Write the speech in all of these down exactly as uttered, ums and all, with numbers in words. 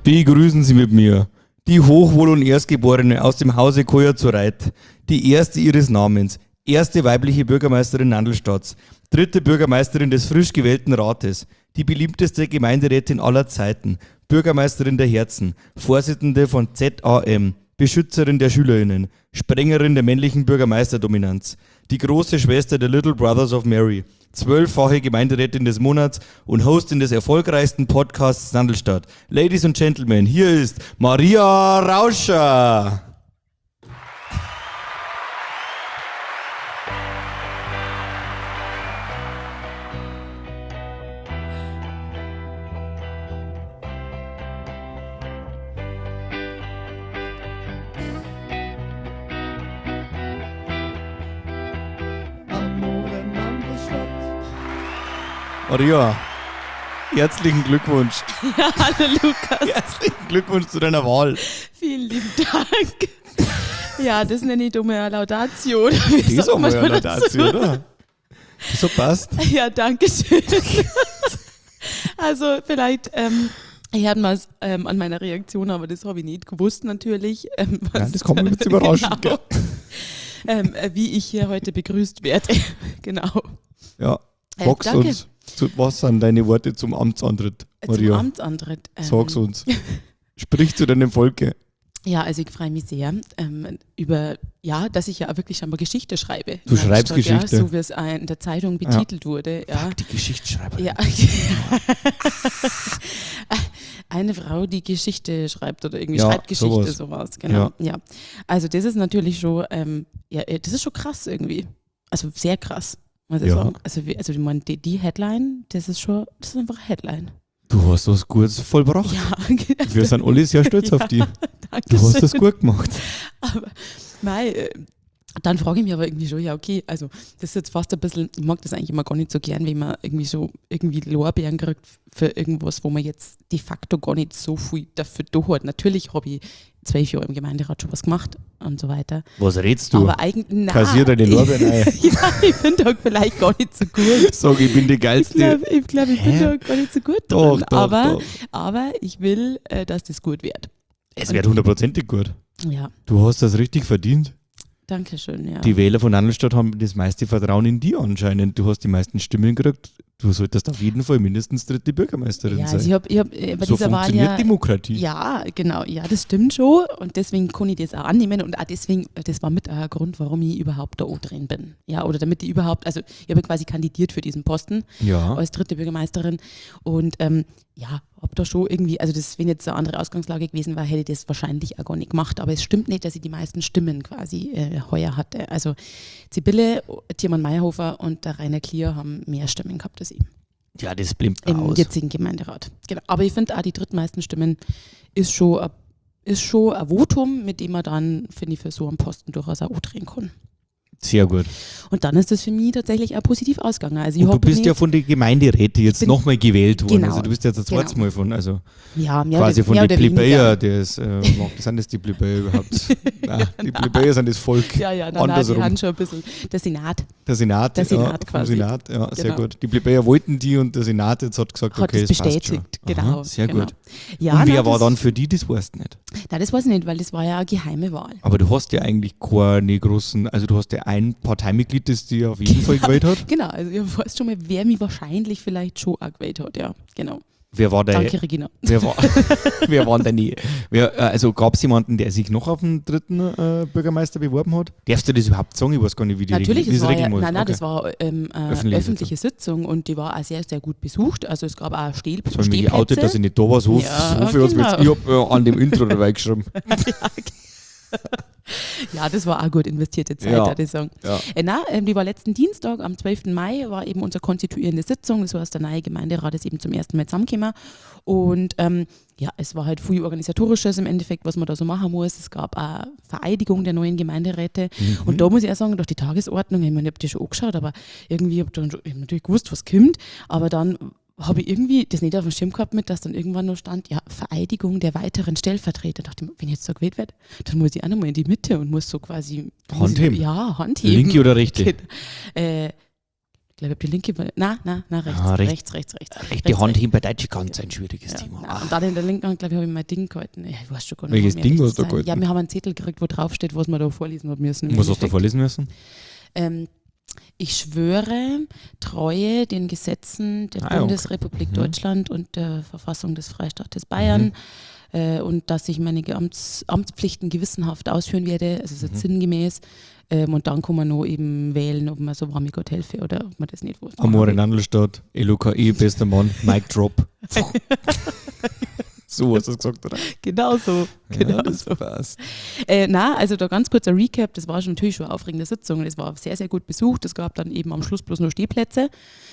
Begrüßen Sie mit mir die Hochwohl- und Erstgeborene aus dem Hause Koyer-zu-Reit, die erste ihres Namens, erste weibliche Bürgermeisterin Nandlstadts, dritte Bürgermeisterin des frisch gewählten Rates, die beliebteste Gemeinderätin aller Zeiten, Bürgermeisterin der Herzen, Vorsitzende von Z A M, Beschützerin der SchülerInnen, Sprengerin der männlichen Bürgermeisterdominanz, die große Schwester der Little Brothers of Mary, zwölffache Gemeinderätin des Monats und Hostin des erfolgreichsten Podcasts Nandlstadt. Ladies and Gentlemen, hier ist Maria Rauscher. Maria, herzlichen Glückwunsch. Ja, hallo Lukas. Herzlichen Glückwunsch zu deiner Wahl. Vielen lieben Dank. Ja, das nenne ich dumme Laudatio. Das ist auch mal eine Laudatio, oder? So passt. Ja, danke schön. Also vielleicht ähm, hört man es ähm, an meiner Reaktion, aber das habe ich nicht gewusst natürlich. Ähm, was, ja, das kommt mir jetzt überraschend. Genau, ähm, wie ich hier heute begrüßt werde. Genau. Ja, Äh, sag's danke. uns. Zu, was sind deine Worte zum Amtsantritt, Maria? Zum Amtsantritt. Ähm, Sag's uns. Sprich zu deinem Volke. Ja, also ich freue mich sehr ähm, über, ja, dass ich ja wirklich schon mal Geschichte schreibe. Du schreibst Stadt, Geschichte. Ja, so wie es in der Zeitung betitelt ja. wurde. Ja. Fuck, die Geschichtsschreiberin. Ja. Eine Frau, die Geschichte schreibt oder irgendwie ja, schreibt Geschichte, sowas, sowas. Genau. Ja. Ja. Also das ist natürlich schon, ähm, ja, das ist schon krass irgendwie. Also sehr krass. Also, ja. sagen. also, wie, also ich meine, die, die Headline, das ist schon, das ist einfach eine Headline. Du hast was Gutes vollbracht. Ja, wir sind alle sehr stolz ja, auf dich. Danke Du hast schön. das gut gemacht. Aber mei, dann frage ich mich aber irgendwie schon, ja okay, also das ist jetzt fast ein bisschen, ich mag das eigentlich immer gar nicht so gern, wenn man irgendwie so irgendwie Lorbeeren kriegt für irgendwas, wo man jetzt de facto gar nicht so viel dafür da hat. Natürlich habe ich zwölf Jahre im Gemeinderat schon was gemacht und so weiter. Was redst du? Aber eigentlich, nein. Kassier deine Lorbeeren ein. Ja, ich bin da vielleicht gar nicht so gut. Sag, ich bin die Ich geilste. glaube, ich, glaub, ich bin Hä? da gar nicht so gut Doch, drin. doch, aber, doch. aber ich will, äh, dass das gut wird. Es wird hundertprozentig gut. Ja, Du hast das richtig verdient. danke schön. Ja. Die Wähler von Nandlstadt haben das meiste Vertrauen in dir anscheinend. Du hast die meisten Stimmen gekriegt. Du solltest auf jeden Fall mindestens dritte Bürgermeisterin ja, sein. also ich habe ich hab, äh, bei so dieser Wahl funktioniert ja, Demokratie. ja, genau, ja, das stimmt schon und deswegen kann ich das auch annehmen und auch deswegen, das war mit ein Grund, warum ich überhaupt da drin bin. Ja, oder damit ich überhaupt, also ich habe quasi kandidiert für diesen Posten Ja. als dritte Bürgermeisterin und ähm, ja, habe da schon irgendwie, also das, wenn jetzt eine andere Ausgangslage gewesen war, hätte ich das wahrscheinlich auch gar nicht gemacht, aber es stimmt nicht, dass ich die meisten Stimmen quasi äh, heuer hatte. Also Sibylle, Tiermann Meyerhofer und der Rainer Klier haben mehr Stimmen gehabt als ich. Ja, das blimmt Im aus. jetzigen Gemeinderat. Genau. Aber ich finde auch, die drittmeisten Stimmen ist schon, ein, ist schon ein Votum, mit dem man dann, finde ich, für so einen Posten durchaus auch drehen kann. Sehr gut. Und dann ist das für mich tatsächlich auch positiv ausgegangen. Also ich Und du hab bist nicht, ja von den Gemeinderäten jetzt bin- nochmal gewählt worden. Genau. Also du bist jetzt das zweite Genau. Mal von, also ja, mehr quasi oder, von mehr den oder Plebejer, weniger. das, äh, sind das die Plebejer überhaupt? Nein, die Plebejer sind das Volk. Ja, ja, nein, nein, die Andersrum. haben schon ein bisschen, der Senat Der Senat, Der Senat ja, vom quasi. Senat, ja, sehr Genau. gut. Die Plebejer wollten die und der Senat jetzt hat gesagt, hat okay, das das passt bestätigt. schon. Genau. Aha, sehr genau. gut. Ja, und wer nein, war das, dann für die, das weißt du nicht. Nein, das weiß ich nicht, weil das war ja eine geheime Wahl. Aber du hast ja eigentlich keine großen, also du hast ja ein Parteimitglied, das dir auf jeden Fall gewählt hat. Genau, also ich weiß schon mal, wer mich wahrscheinlich vielleicht schon auch gewählt hat. Ja, genau. Wer war der? Danke, Regina. Wer war, wer waren denn die? Wer, äh, also gab es jemanden, der sich noch auf den dritten äh, Bürgermeister beworben hat? Darfst du das überhaupt sagen? Ich weiß gar nicht, wie die Natürlich, Regel, es war ja, Regeln muss. nein, nein, Okay. das war ähm, eine Öffentliche öffentliche, Sitzung und die war auch sehr, sehr gut besucht. Also es gab auch Stehl Das habe ich mich geoutet, dass ich Stehplätze. nicht da war. So, Ja, so viel hat's mir genau. jetzt, ich habe äh, an dem Intro dabei geschrieben. Ja, das war auch gut investierte Zeit, Ja. würde ich sagen. Ja. Äh, nein, ähm, die war letzten Dienstag, am zwölften Mai, war eben unsere konstituierende Sitzung. Das heißt, der neue Gemeinderat ist eben zum ersten Mal zusammengekommen. Und ähm, ja, es war halt viel Organisatorisches im Endeffekt, was man da so machen muss. Es gab auch Vereidigung der neuen Gemeinderäte. Mhm. Und da muss ich auch sagen, durch die Tagesordnung, ich meine, ich habe die schon angeschaut, aber irgendwie habe ich dann schon, ich hab natürlich gewusst, was kommt. Aber dann habe ich irgendwie das nicht auf dem Schirm gehabt mit, dass dann irgendwann noch stand, ja, Vereidigung der weiteren Stellvertreter. Da dachte ich, wenn ich jetzt so gewählt werde, dann muss ich auch nochmal in die Mitte und muss so quasi... Handheben. Ja, Handheben. Linke oder rechte? äh, glaube ich, die linke, nein, nein, nein, rechts, Ah, recht- rechts, rechts, rechts. Rechte rechts, Hand rechts. hin bei Deutsch ganz ein schwieriges Ja, Thema. nein, und dann in der linken Hand, glaube ich, habe ich mein Ding gehalten. Ja, ich weiß schon gar nicht, Welches wo mir Ding rechts hast du sein. gehalten? Ja, wir haben einen Zettel gekriegt, wo drauf steht, was wir da vorlesen haben müssen. im Was hast du Endeffekt. vorlesen müssen? Ähm, ich schwöre Treue den Gesetzen der Ah, ja, okay. Bundesrepublik Mhm. Deutschland und der Verfassung des Freistaates Bayern Mhm. äh, und dass ich meine Amts, Amtspflichten gewissenhaft ausführen werde, also so Mhm. sinngemäß. Ähm, und dann kann man noch eben wählen, ob man so war, mir Gott helfe oder ob man das nicht wusste. Amore Nandelstadt, L U K I, bester Mann, Mic Drop. So hast du es gesagt, oder? Genau so. Genau Ja, das so. passt. Äh, na, also da ganz kurzer Recap, das war schon natürlich schon eine aufregende Sitzung, das war sehr, sehr gut besucht, es gab dann eben am Schluss bloß nur Stehplätze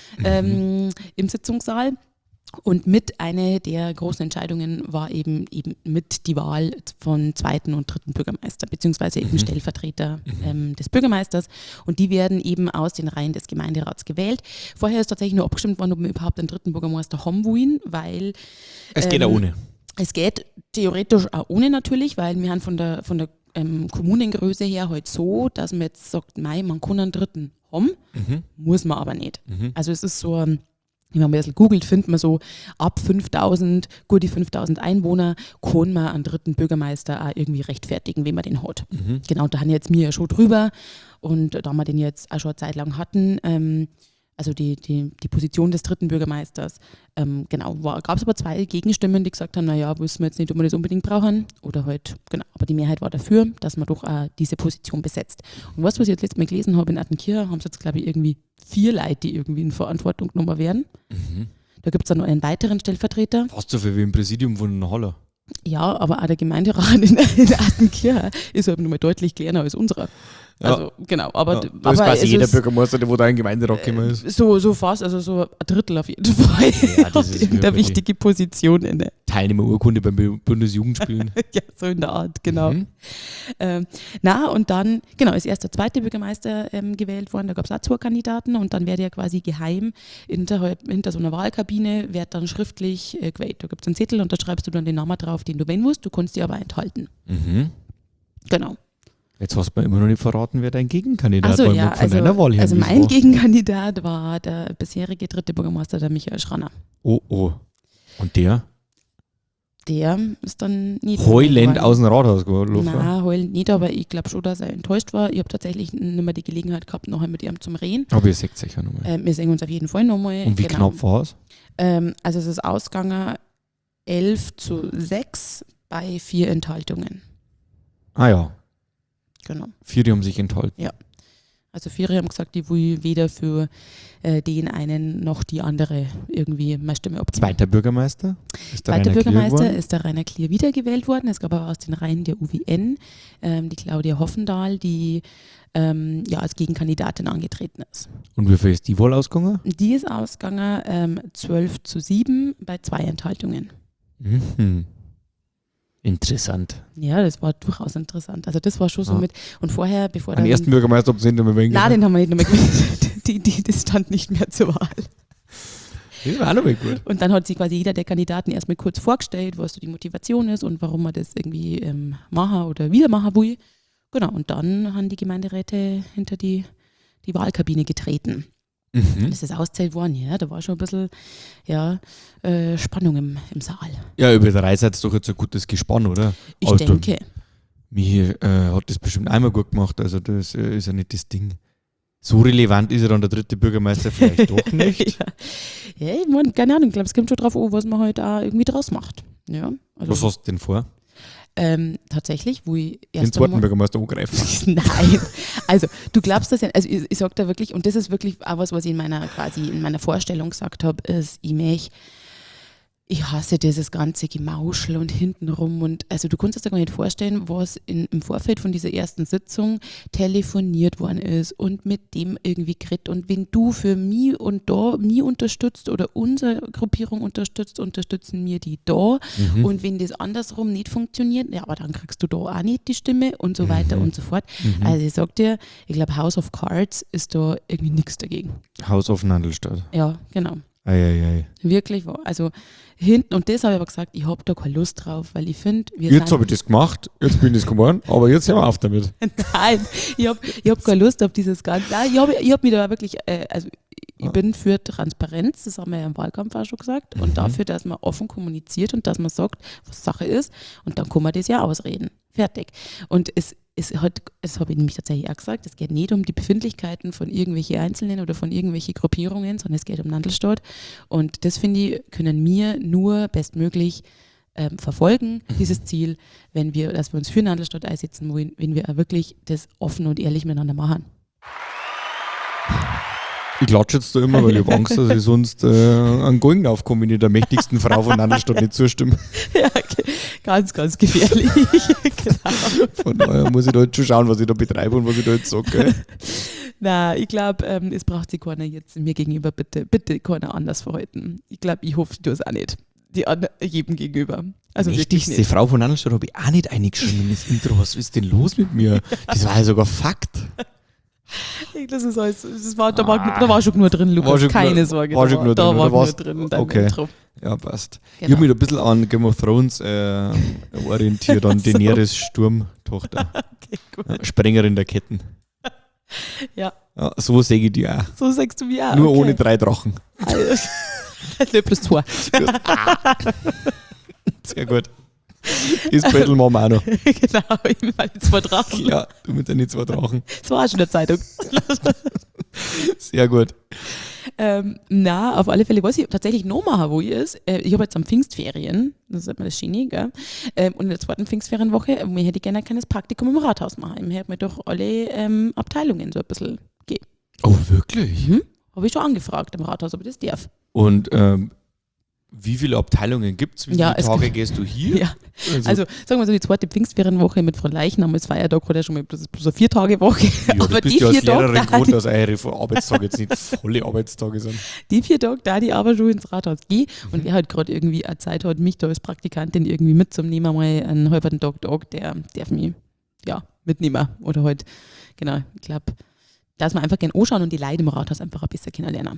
ähm, im Sitzungssaal und mit einer der großen Entscheidungen war eben, eben mit die Wahl von zweiten und dritten Bürgermeister, beziehungsweise eben Mhm. Stellvertreter ähm, des Bürgermeisters und die werden eben aus den Reihen des Gemeinderats gewählt. Vorher ist tatsächlich nur abgestimmt worden, ob wir überhaupt einen dritten Bürgermeister haben wollen, weil Es geht auch ähm, ohne. es geht theoretisch auch ohne natürlich, weil wir haben von der, von der ähm, Kommunengröße her halt so, dass man jetzt sagt, mei, man kann einen dritten haben, Mhm. muss man aber nicht. Mhm. Also es ist so, ähm, wenn man ein bisschen googelt, findet man so ab fünftausend, gut die fünftausend Einwohner, kann man einen dritten Bürgermeister auch irgendwie rechtfertigen, wenn man den hat. Mhm. Genau, da haben jetzt wir ja schon drüber und da wir den jetzt auch schon eine Zeit lang hatten, ähm, also die, die, die Position des dritten Bürgermeisters, ähm, genau, gab es aber zwei Gegenstimmen, die gesagt haben, naja, wissen wir jetzt nicht, ob wir das unbedingt brauchen oder halt, genau, aber die Mehrheit war dafür, dass man doch auch diese Position besetzt. Und was, was ich jetzt letztes Mal gelesen habe in Attenkirchen, haben es jetzt, glaube ich, irgendwie vier Leute, die irgendwie in Verantwortung genommen werden. Mhm. Da gibt es dann noch einen weiteren Stellvertreter. Fast so viel wie im Präsidium von Haller. Ja, aber auch der Gemeinderat in, in Attenkirchen ist halt nochmal deutlich kleiner als unserer. Ja. Also, genau, aber, Ja, aber da ist quasi es jeder ist, Bürgermeister, der wo da in Gemeinderat gekommen ist. so, so fast, also so ein Drittel auf jeden Fall. Ja, das hat ist irgendeine wirklich- wichtige Position inne. Teilnehmerurkunde beim Bu- Bundesjugendspielen. Ja, so in der Art, genau. Mhm. Ähm, na, und dann, genau, ist erst der zweite Bürgermeister ähm, gewählt worden, da gab es auch zwei Kandidaten und dann wird ja quasi geheim hinterhalb, hinter so einer Wahlkabine, wird dann schriftlich äh, gewählt. Da gibt es einen Zettel und da schreibst du dann den Namen drauf, den du wählen musst, du kannst dich aber enthalten. Mhm. Genau. Jetzt hast du mir immer noch nicht verraten, wer dein Gegenkandidat Also war. ja, Von also, deiner Wahl her, also wie es mein war. Gegenkandidat war der bisherige dritte Bürgermeister, der Michael Schranner. Oh, oh. Und der? Der ist dann nicht Heulend geworden. aus dem Rathaus gelaufen. Nein, heulend nicht, aber ich glaube schon, dass er enttäuscht war. Ich habe tatsächlich nicht mehr die Gelegenheit gehabt, nachher mit ihm zum Reden. Aber ihr seht sicher nochmal. Ähm, wir sehen uns auf jeden Fall nochmal. Und wie genau. knapp war es? Ähm, also es ist ausgegangen elf zu sechs bei vier Enthaltungen. Ah ja, Genau. vier die haben sich enthalten. Also vier haben gesagt, die will weder für äh, den einen noch die andere irgendwie meine Stimme abgeben. Zweiter Bürgermeister? Ist der Zweiter Rainer Klier Bürgermeister geworden? ist der Rainer Klier wiedergewählt worden. Es gab aber aus den Reihen der U W N ähm, die Claudia Hoffendahl, die ähm, ja, als Gegenkandidatin angetreten ist. Und wie viel ist die Wahl ausgegangen? Die ist ausgegangen ähm, zwölf zu sieben bei zwei Enthaltungen. Mhm. Interessant. Ja, das war durchaus interessant. Also das war schon so Ja. mit. Und vorher, bevor Am dann... ersten Bürgermeister sind wir wegen. Nein, den haben wir nicht nochmal gewählt. Die, die, das stand nicht mehr zur Wahl. Das war auch noch mal gut. Und dann hat sich quasi jeder der Kandidaten erstmal kurz vorgestellt, was so die Motivation ist und warum man das irgendwie ähm, machen oder wieder machen will. Genau, und dann haben die Gemeinderäte hinter die, die Wahlkabine getreten. Mhm. Das ist auszählt worden, ja, da war schon ein bisschen ja, äh, Spannung im, im Saal. Ja, über drei seid ihr doch jetzt ein gutes Gespann, oder? Ich Aber du- denke. Mir äh, hat das bestimmt einmal gut gemacht, also das äh, ist ja nicht das Ding. So relevant ist ja dann der dritte Bürgermeister vielleicht doch nicht. ja. ja, ich meine, keine Ahnung, ich glaube, es kommt schon drauf an, was man halt auch irgendwie draus macht. Ja, also, Was hast du denn vor? ähm, tatsächlich, wo ich Den erst zweiten einmal- Bürgermeister angreifen. Nein, also du glaubst das ja, also ich, ich sage da wirklich, und das ist wirklich auch was, was ich in meiner quasi in meiner Vorstellung gesagt habe, ist, ich möchte, ich hasse dieses ganze Gemauschel und hintenrum und also du kannst dir gar nicht vorstellen, was in, im Vorfeld von dieser ersten Sitzung telefoniert worden ist und mit dem irgendwie geredet und wenn du für mich und da mich unterstützt oder unsere Gruppierung unterstützt, unterstützen wir die da Mhm. und wenn das andersrum nicht funktioniert, ja, aber dann kriegst du da auch nicht die Stimme und so weiter Mhm. und so fort. Mhm. Also ich sag dir, ich glaube House of Cards ist da irgendwie nichts dagegen. Haus auf Nandelstadt. Ja, genau. Eieiei. Wirklich wahr. Also hinten, und das habe ich aber gesagt, ich habe da keine Lust drauf, weil ich finde, wir Jetzt sind... habe ich das gemacht, jetzt bin ich das geworden, aber jetzt hören wir auf damit. Nein, ich habe ich hab keine Lust auf dieses Ganze. Nein, ich habe ich hab mich da wirklich, äh, also Ich bin für Transparenz, das haben wir ja im Wahlkampf auch schon gesagt, und Mhm. dafür, dass man offen kommuniziert und dass man sagt, was Sache ist, und dann kann man das ja ausreden. Fertig. Und es ist halt, das habe ich nämlich tatsächlich auch gesagt, es geht nicht um die Befindlichkeiten von irgendwelchen Einzelnen oder von irgendwelchen Gruppierungen, sondern es geht um Nandelstadt. Und das, finde ich, können wir nur bestmöglich ähm, verfolgen, dieses Ziel, wenn wir, dass wir uns für Nandelstadt einsetzen wollen, wenn wir auch wirklich das offen und ehrlich miteinander machen. Ich klatsche jetzt da immer, weil ich habe Angst, dass ich sonst äh, an Golden aufkomme, wenn ich der mächtigsten Frau von Nandelstadt nicht zustimme. Ja, okay. Ganz, ganz gefährlich. Genau. Von daher muss ich da jetzt schon schauen, was ich da betreibe und was ich da jetzt sage. Gell? Na, ich glaube, ähm, es braucht sich keiner jetzt mir gegenüber bitte, bitte keiner anders verhalten. Ich glaube, ich hoffe, du es auch nicht. Die an, jedem gegenüber. Also wirklich Mächtigste nicht. Frau von Nandelstadt habe ich auch nicht eingeschrieben in das Intro. Was ist denn los mit mir? Das war ja sogar Fakt. Das ist alles, das war, da, war, da war schon nur drin, Lukas. War schon Keine nur- Sorge. war da schon nur da drin, war oder nur was? drin in deinem Okay. Intro. Ja, passt. Ich Genau. habe mich ein bisschen an Game of Thrones äh, orientiert, an So. Daenerys Sturmtochter. Okay, gut. Ja, Sprengerin der Ketten. Ja, Ja, so sehe ich die auch. so sagst du mir auch. Nur okay. ohne drei Drachen. Also, Nö, plus zwei. Sehr gut. Ist Battle Mom auch noch. Genau, ich meine zwei Drachen. Ja, du mit deinen zwei Drachen. Das war auch schon in der Zeitung. Sehr gut. Ähm, na, auf alle Fälle, was ich tatsächlich noch machen will, ist, äh, ich habe jetzt am Pfingstferien, das ist immer das Schöne, gell? Ähm, und in der zweiten Pfingstferienwoche, äh, mir hätte ich gerne ein kleines Praktikum im Rathaus machen. Ich hätte mir durch alle ähm, Abteilungen so ein bisschen gehen. Oh, wirklich? Mhm. Habe ich schon angefragt im Rathaus, ob ich das darf. Und ähm, wie viele Abteilungen gibt es? Wie Ja, viele es Tage gibt- gehst du hier? Ja, also sagen wir so, die zweite Pfingstferienwoche mit Fronleichnam als Feiertag hat ja schon mal bloß, bloß eine Vier-Tage-Woche. ja, das aber bist die du als vier Tage, Lehrerin da gewohnt, die- dass eure Arbeitstage jetzt nicht volle Arbeitstage sind. Die vier Tage, da die aber schon ins Rathaus gehe und Mhm. wer halt gerade irgendwie eine Zeit hat, mich da als Praktikantin irgendwie mitzunehmen, mal einen halben Tag, Tag, der darf mich ja, mitnehmen. Oder halt, genau, ich glaube, dass man einfach gerne anschauen und die Leute im Rathaus einfach ein bisschen kennenlernen.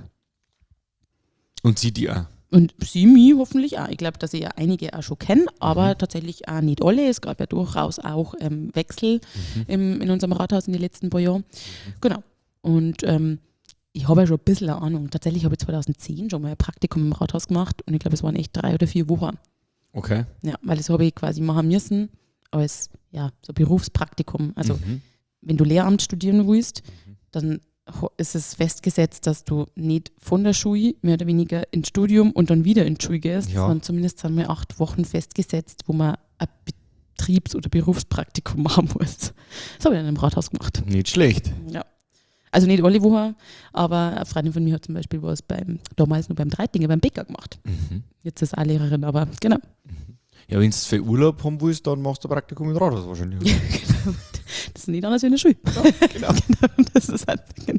Und sie die auch. Und sie mich hoffentlich auch. Ich glaube, dass ich ja einige auch schon kenne, aber Mhm. tatsächlich auch nicht alle. Es gab ja durchaus auch ähm, Wechsel Mhm. im, in unserem Rathaus in den letzten paar Jahren. Genau. Und ähm, ich habe ja schon ein bisschen eine Ahnung. Tatsächlich habe ich zweitausendzehn schon mal ein Praktikum im Rathaus gemacht und ich glaube, es waren echt drei oder vier Wochen. Okay. Ja, weil das habe ich quasi machen müssen als ja, so Berufspraktikum. Also Mhm. wenn du Lehramt studieren willst, Mhm. dann ho- ist es festgesetzt, dass du nicht von der Schule mehr oder weniger ins Studium und dann wieder in die Schule gehst, Ja. sondern zumindest sind wir acht Wochen festgesetzt, wo man ein Betriebs- oder Berufspraktikum machen muss. Das habe ich dann im Rathaus gemacht. Nicht schlecht. Ja. Also nicht alle Wochen, aber eine Freundin von mir hat zum Beispiel was beim, damals nur beim Dreitinger, beim Bäcker gemacht. Mhm. Jetzt ist auch Lehrerin, aber genau. Ja, wenn du für Urlaub haben willst, dann machst du ein Praktikum im Rathaus wahrscheinlich. Genau. Das ist nicht anders wie in der Schule. genau. Genau, das ist halt, genau.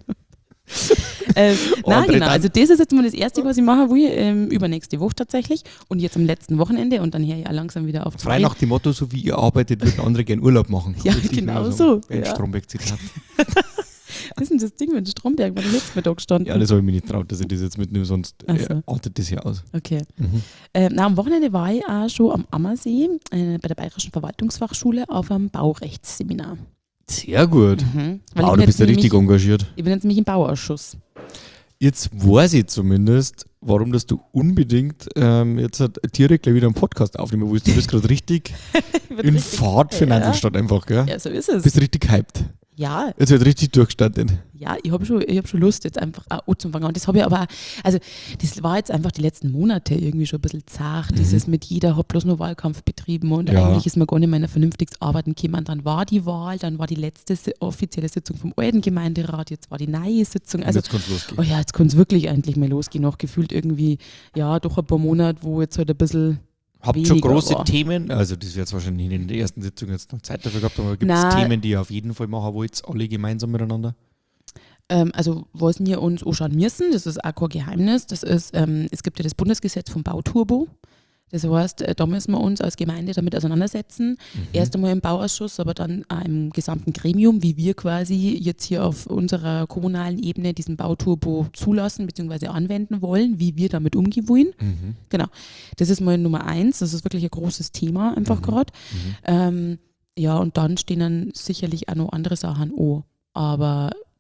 ähm, nein, Andere genau. dann- Also das ist jetzt mal das Erste, was ich machen will, ähm, übernächste Woche tatsächlich und jetzt am letzten Wochenende und dann höre ich auch langsam wieder auf zu Frei reden. nach dem Motto, so wie ihr arbeitet, würden andere gerne Urlaub machen. Ja, Richtig genau mehr so, Ein ja. Stromberg-Zitat. Was ist denn das Ding mit Stromberg, war der letzte Mittag gestanden? Ja, das habe ich mir nicht traut, dass ich das jetzt mitnehme, sonst Ach äh, so. artet das ja aus. Okay. Mhm. Ähm, na, am Wochenende war ich auch schon am Ammersee äh, bei der Bayerischen Verwaltungsfachschule auf einem Baurechtsseminar. Sehr gut. Mhm. Wow, Weil ich bin du jetzt bist ja richtig nämlich- engagiert. Ich bin jetzt nämlich im Bauausschuss. Jetzt weiß ich zumindest, warum dass du unbedingt ähm, jetzt halt direkt gleich wieder einen Podcast aufnehmen willst. Du bist gerade richtig Ich bin in richtig- Fahrt für ja. Nandelstadt einfach, gell? Ja, so ist Du es. bist richtig hyped. Ja, Jetzt wird richtig durchgestartet. ja, ich habe schon, ich hab schon Lust, jetzt einfach auch anzufangen. Und das habe ich aber auch, also das war jetzt einfach die letzten Monate irgendwie schon ein bisschen zart. Mhm. Dieses mit jeder hat bloß nur Wahlkampf betrieben und Ja. eigentlich ist man gar nicht mehr in ein vernünftiges Arbeiten gekommen. Dann war die Wahl, dann war die letzte si- offizielle Sitzung vom alten Gemeinderat, jetzt war die neue Sitzung. Und Also, jetzt kann es losgehen. oh ja, jetzt kann es wirklich endlich mal losgehen. Noch gefühlt irgendwie, ja, doch ein paar Monate, wo jetzt halt ein bisschen. Habt ihr schon weniger große war. Themen? Also, das wird jetzt wahrscheinlich in der ersten Sitzung jetzt noch Zeit dafür gehabt, aber gibt es Na. Themen, die ihr auf jeden Fall machen wollt, alle gemeinsam miteinander? Ähm, also was wir uns anschauen müssen, das ist auch kein Geheimnis, das ist, ähm, es gibt ja das Bundesgesetz vom Bauturbo. Das heißt, äh, da müssen wir uns als Gemeinde damit auseinandersetzen. Mhm. Erst einmal im Bauausschuss, aber dann auch im gesamten Gremium, wie wir quasi jetzt hier auf unserer kommunalen Ebene diesen Bauturbo zulassen bzw. anwenden wollen, wie wir damit umgehen wollen. Mhm. Genau. Das ist mal Nummer eins, das ist wirklich ein großes Thema einfach Mhm. gerade. Mhm. Ähm, ja, und dann stehen dann sicherlich auch noch andere Sachen an. Aber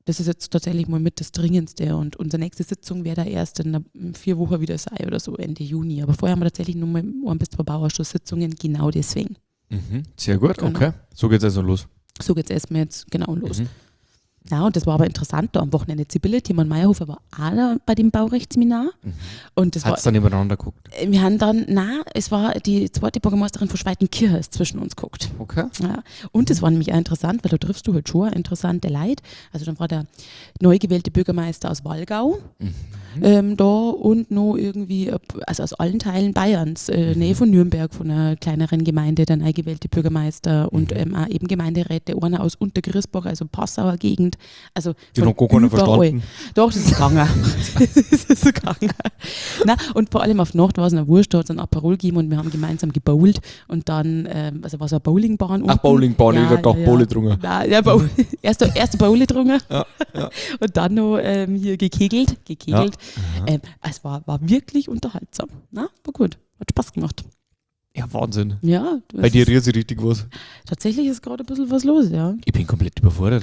das ist jetzt tatsächlich mal mit das Dringendste und unsere nächste Sitzung wäre da erst in einer- in vier Wochen wieder sein oder so, Ende Juni. Aber vorher haben wir tatsächlich nur mal ein bis zwei Bauausschusssitzungen, genau deswegen. Mhm. Sehr gut, Genau. okay. So geht's also los. So geht's erstmal jetzt genau los. Mhm. Ja, und das war aber interessant, da am Wochenende Sibylle, Timon Meyerhofer war auch da bei dem Baurechtsseminar. Mhm. Und das war, Hat's dann nebeneinander geguckt? wir haben dann, na, es war die zweite Bürgermeisterin von Schweitenkirchen ist zwischen uns geguckt. Okay. Ja. Und das war nämlich auch interessant, weil da triffst du halt schon interessante Leute. Also dann war der neu gewählte Bürgermeister aus Wallgau Mhm. ähm, da und noch irgendwie, also aus allen Teilen Bayerns, äh, Mhm. Nähe von Nürnberg, von einer kleineren Gemeinde, der neu gewählte Bürgermeister und Mhm. ähm, auch eben Gemeinderäte, einer aus Untergrisbach, also Passauer Gegend. Also Die von noch gar keiner überall. verstanden. Doch, das ist gegangen. das ist gegangen. Na, und vor allem auf die Nacht war es eine Wurst, da hat es ein Aperol gegeben und wir haben gemeinsam gebowlt und dann, ähm, also war so eine Bowlingbahn Ach, unten. Bowlingbahn, Ja, ich dachte ja, Bowle ja. drungen. Nein, ja, Bowl, erste, erste Bowle getrunken Ja, ja. und dann noch ähm, hier gekegelt. gekegelt. Aha. Ähm, es war, war wirklich unterhaltsam. Na, war gut. Hat Spaß gemacht. Ja, Wahnsinn. Ja, das Bei dir ist, rührt sich richtig was. tatsächlich ist gerade ein bisschen was los, ja. Ich bin komplett überfordert.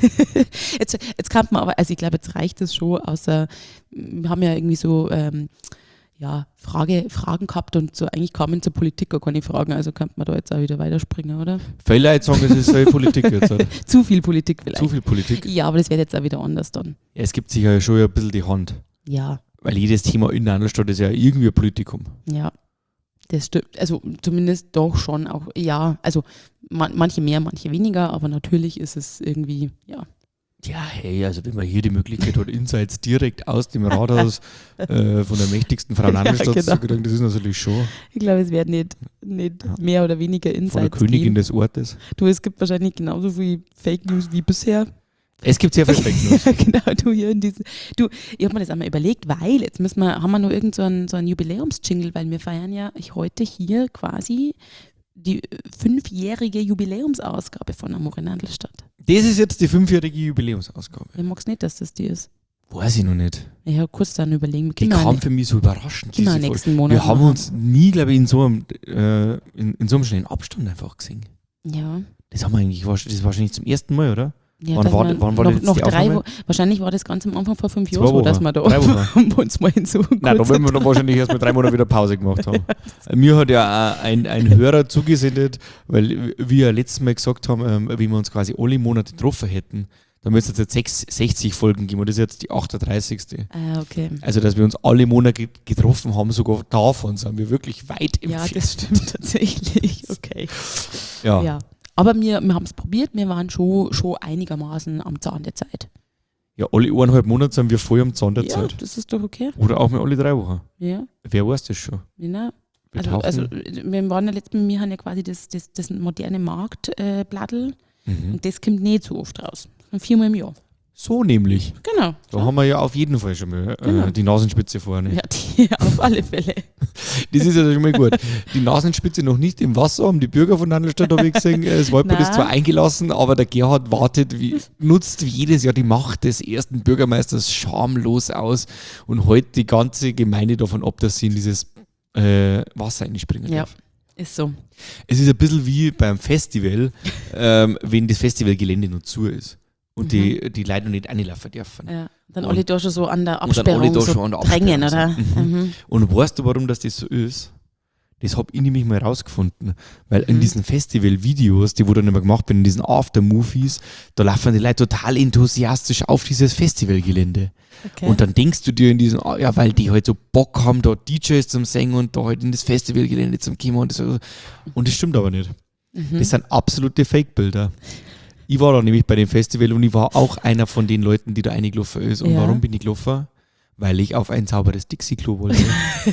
Jetzt, jetzt kann man aber, also ich glaube, jetzt reicht es schon, außer wir haben ja irgendwie so ähm, ja, Frage, Fragen gehabt und so eigentlich kamen zur Politik gar keine Fragen, also könnte man da jetzt auch wieder weiterspringen, oder? Viele Leute sagen, es ist so Politik jetzt. Oder? Zu viel Politik vielleicht. Zu viel Politik. Ja, aber das wird jetzt auch wieder anders dann. Ja, es gibt sich ja schon ein bisschen die Hand. Ja, Weil jedes Thema in der Handelsstadt ist ja irgendwie ein Politikum. ja. Das stimmt, also zumindest doch schon auch, ja, also man, manche mehr, manche weniger, aber natürlich ist es irgendwie, ja. Ja, hey, also wenn man hier die Möglichkeit hat, Insights direkt aus dem Rathaus äh, von der mächtigsten Frau in der Ja, Handelsstadt genau. zu kriegen, das ist natürlich schon Ich glaube, es wird nicht, nicht Ja. mehr oder weniger von der Insights Königin geben. des Ortes. Du, es gibt wahrscheinlich genauso viel Fake News wie bisher. Es gibt sehr viel Fake News. Genau, du hier in diesem. Du, ich habe mir das einmal überlegt, weil jetzt müssen wir, haben wir noch irgend so einen, so einen Jubiläumsjingle, weil wir feiern ja heute hier quasi die fünfjährige Jubiläumsausgabe von Amore in Handelsstadt. Das ist jetzt die fünfjährige Jubiläumsausgabe. Ich mag es nicht, dass das die ist. Weiß ich noch nicht. Ich habe kurz dann überlegen, wir Die können kam wir für mich so überraschend. können wir Diese Folge. nächsten Monat Wir haben machen. uns nie, glaube ich, in so einem, äh, in, in so einem schnellen Abstand einfach gesehen. Ja. Das haben wir eigentlich, das ist wahrscheinlich zum ersten Mal, oder? Ja, Wann dass war- wir wann war noch, das noch die drei Aufnahme? Wochen. Wahrscheinlich war das ganz am Anfang vor fünf Zwei Jahren so, Wochen. dass wir da Drei Wochen. uns mal in so Nein, da kurzer werden wir dann wahrscheinlich erst mal drei Monate wieder Pause gemacht haben. Mir hat ja auch ein, ein Hörer zugesendet, weil wir ja letztes Mal gesagt haben, ähm, wie wir uns quasi alle Monate getroffen hätten, dann müsste es jetzt sechs- sechzig Folgen geben und das ist jetzt die achtunddreißigste. Ah, okay. Also, dass wir uns alle Monate getroffen haben, sogar davon sind wir wirklich weit Ja, entfernt. das stimmt tatsächlich. Okay. Ja. Ja. Aber wir, wir haben es probiert, wir waren schon, schon einigermaßen am Zahn der Zeit. Ja, alle eineinhalb Monate sind wir voll am Zahn der Ja, Zeit. das ist doch okay. Oder auch mal alle drei Wochen. Ja. Wer weiß das schon? Ja. Wir Also, tauchen- also wir waren ja letztes Mal, wir haben ja quasi das, das, das moderne Marktblattl äh, Blattl, mhm. und das kommt nicht so oft raus. Viermal im Jahr. So nämlich. Genau. Da haben wir ja auf jeden Fall schon mal äh, Genau. die Nasenspitze vorne. Ja, die, auf alle Fälle. Das ist ja schon mal gut. Die Nasenspitze noch nicht im Wasser, haben die Bürger von Handelsstadt, habe ich gesehen. Das Waldbad ist Nein. zwar eingelassen, aber der Gerhard wartet, wie, nutzt wie jedes Jahr die Macht des ersten Bürgermeisters schamlos aus und hält die ganze Gemeinde davon ab, dass sie in dieses äh, Wasser einspringen Ja. darf. Ist so. Es ist ein bisschen wie beim Festival, ähm, wenn das Festivalgelände noch zu ist und Mhm. die, die Leute noch nicht reinlaufen dürfen. Ja. Dann Und- alle da schon so an der und dann alle Absperrung da so schon an der drängen, oder? Absperrung sind. Mhm. Und weißt du, warum das, das so ist? Das habe ich nämlich mal rausgefunden. Weil in Mhm. diesen Festival-Videos, die wo dann immer gemacht werden, in diesen After-Movies, da laufen die Leute total enthusiastisch auf dieses Festivalgelände. Okay. Und dann denkst du dir in diesen, ah, ja, weil die halt so Bock haben, da D Js zum Singen und da halt in das Festivalgelände zum Kommen. Und das, und das stimmt aber nicht. mhm. Das sind absolute Fake-Bilder. Ich war da nämlich bei dem Festival und ich war auch einer von den Leuten, die da reingelaufen ist. Und Ja. warum bin ich gelaufen? Weil ich auf ein sauberes Dixie-Klo wollte.